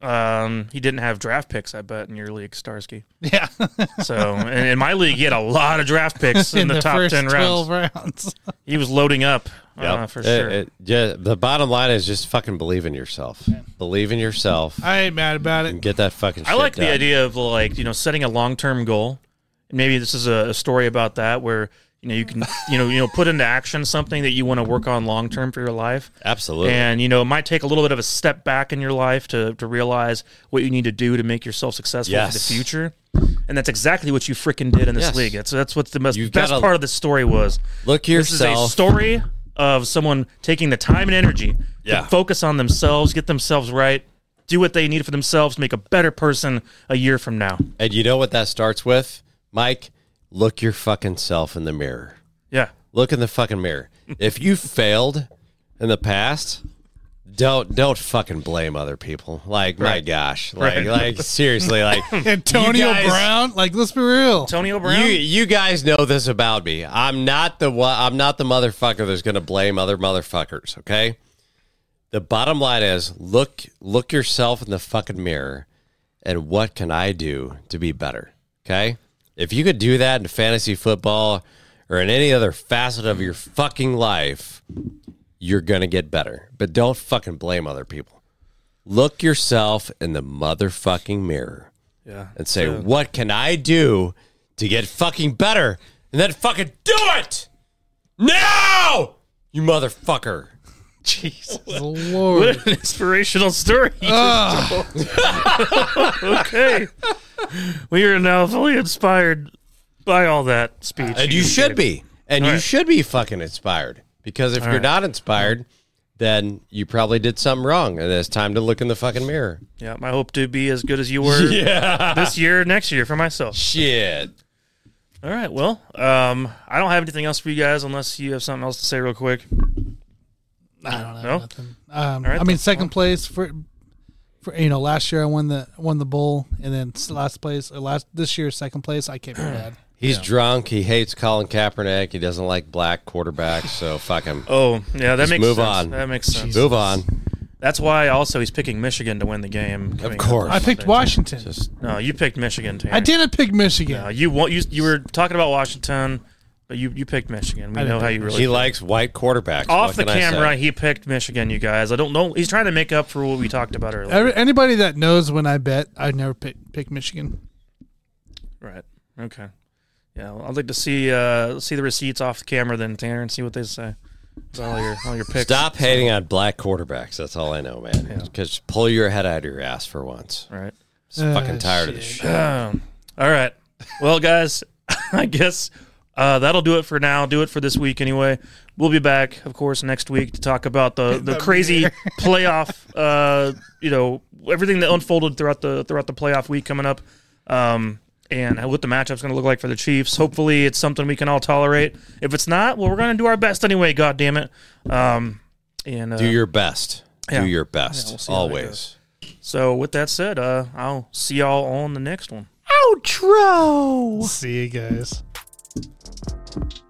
Um, he didn't have draft picks, I bet, in your league, Starsky. Yeah. So, and in my league, he had a lot of draft picks in, in the, the, top first ten rounds. twelve rounds. He was loading up uh, Yep. for It- sure. it- yeah, the bottom line is just fucking believe in yourself. Believe in yourself I ain't mad about and it. get that fucking shit I like done. the idea of like you know setting a long term goal. Maybe this is a, a story about that where you know you can you know you know put into action something that you want to work on long term for your life. Absolutely. And you know it might take a little bit of a step back in your life to to realize what you need to do to make yourself successful Yes. for the future. And that's exactly what you freaking did in this Yes. league. That's that's what the most You've best gotta part of this story was. Look This is a yourself. story of someone taking the time and energy Yeah. to focus on themselves, get themselves right, do what they need for themselves, to make a better person a year from now. And you know what that starts with, Mike? Look your fucking self in the mirror. Yeah. Look in the fucking mirror. If you failed in the past, don't don't fucking blame other people. Like my Right. gosh, like Right. like seriously, like Antonio you guys- Brown, like let's be real. Antonio Brown? You you guys know this about me. I'm not the one. I'm not the motherfucker that's going to blame other motherfuckers. Okay. The bottom line is look look yourself in the fucking mirror, and what can I do to be better? Okay. If you could do that in fantasy football or in any other facet of your fucking life, you're gonna get better. But don't fucking blame other people. Look yourself in the motherfucking mirror yeah. and say, So- what can I do to get fucking better? And then fucking do it now, you motherfucker. Jeez. Lord. What an inspirational story. you Ah. just told. Okay. We are now fully inspired by all that speech. And you should be. And All you right. should be fucking inspired. Because if All you're right. not inspired, then you probably did something wrong. And it's time to look in the fucking mirror. Yeah, I hope to be as good as you were Yeah. this year, next year for myself. Shit. All right. Well, um, I don't have anything else for you guys unless you have something else to say real quick. I don't know No? nothing. Um, All right, I mean, then. second place for, for you know, last year I won the won the bowl, and then s- last place, or last this year second place. I can't be mad. He's drunk. He hates Colin Kaepernick. He doesn't like black quarterbacks. So fuck him. Oh, yeah, that Just makes move sense. on. That makes sense. Move on. That's why also he's picking Michigan to win the game. coming up course. on I picked Monday. Washington. Just No, you picked Michigan. Terry. I didn't pick Michigan. No, you want you you were talking about Washington, but you, you picked Michigan. We I know didn't how pick you really he feel. likes white quarterbacks. Off What the can I say? camera. He picked Michigan. You guys, I don't know. He's trying to make up for what we talked about earlier. Every, anybody that knows when I bet, I never pick pick Michigan. Right. Okay. Yeah, well, I'd like to see uh, see the receipts off the camera then, Tanner, and see what they say. About all your all your picks. Stop hating on black quarterbacks. That's all I know, man. Yeah. Because pull your head out of your ass for once. All right. I'm Uh, fucking tired of this shit. shit. Um, all right. Well, guys, I guess uh, that'll do it for now. Do it for this week anyway. We'll be back, of course, next week to talk about the, the The crazy mirror. playoff. Uh, you know, everything that unfolded throughout the throughout the playoff week coming up, um, and what the matchup's going to look like for the Chiefs. Hopefully, it's something we can all tolerate. If it's not, well, we're going to do our best anyway. God damn it. Um, and uh, Do your best. yeah. Do your best. Yeah, we'll see how that Always. so with that said, uh, I'll see y'all on the next one. See you guys.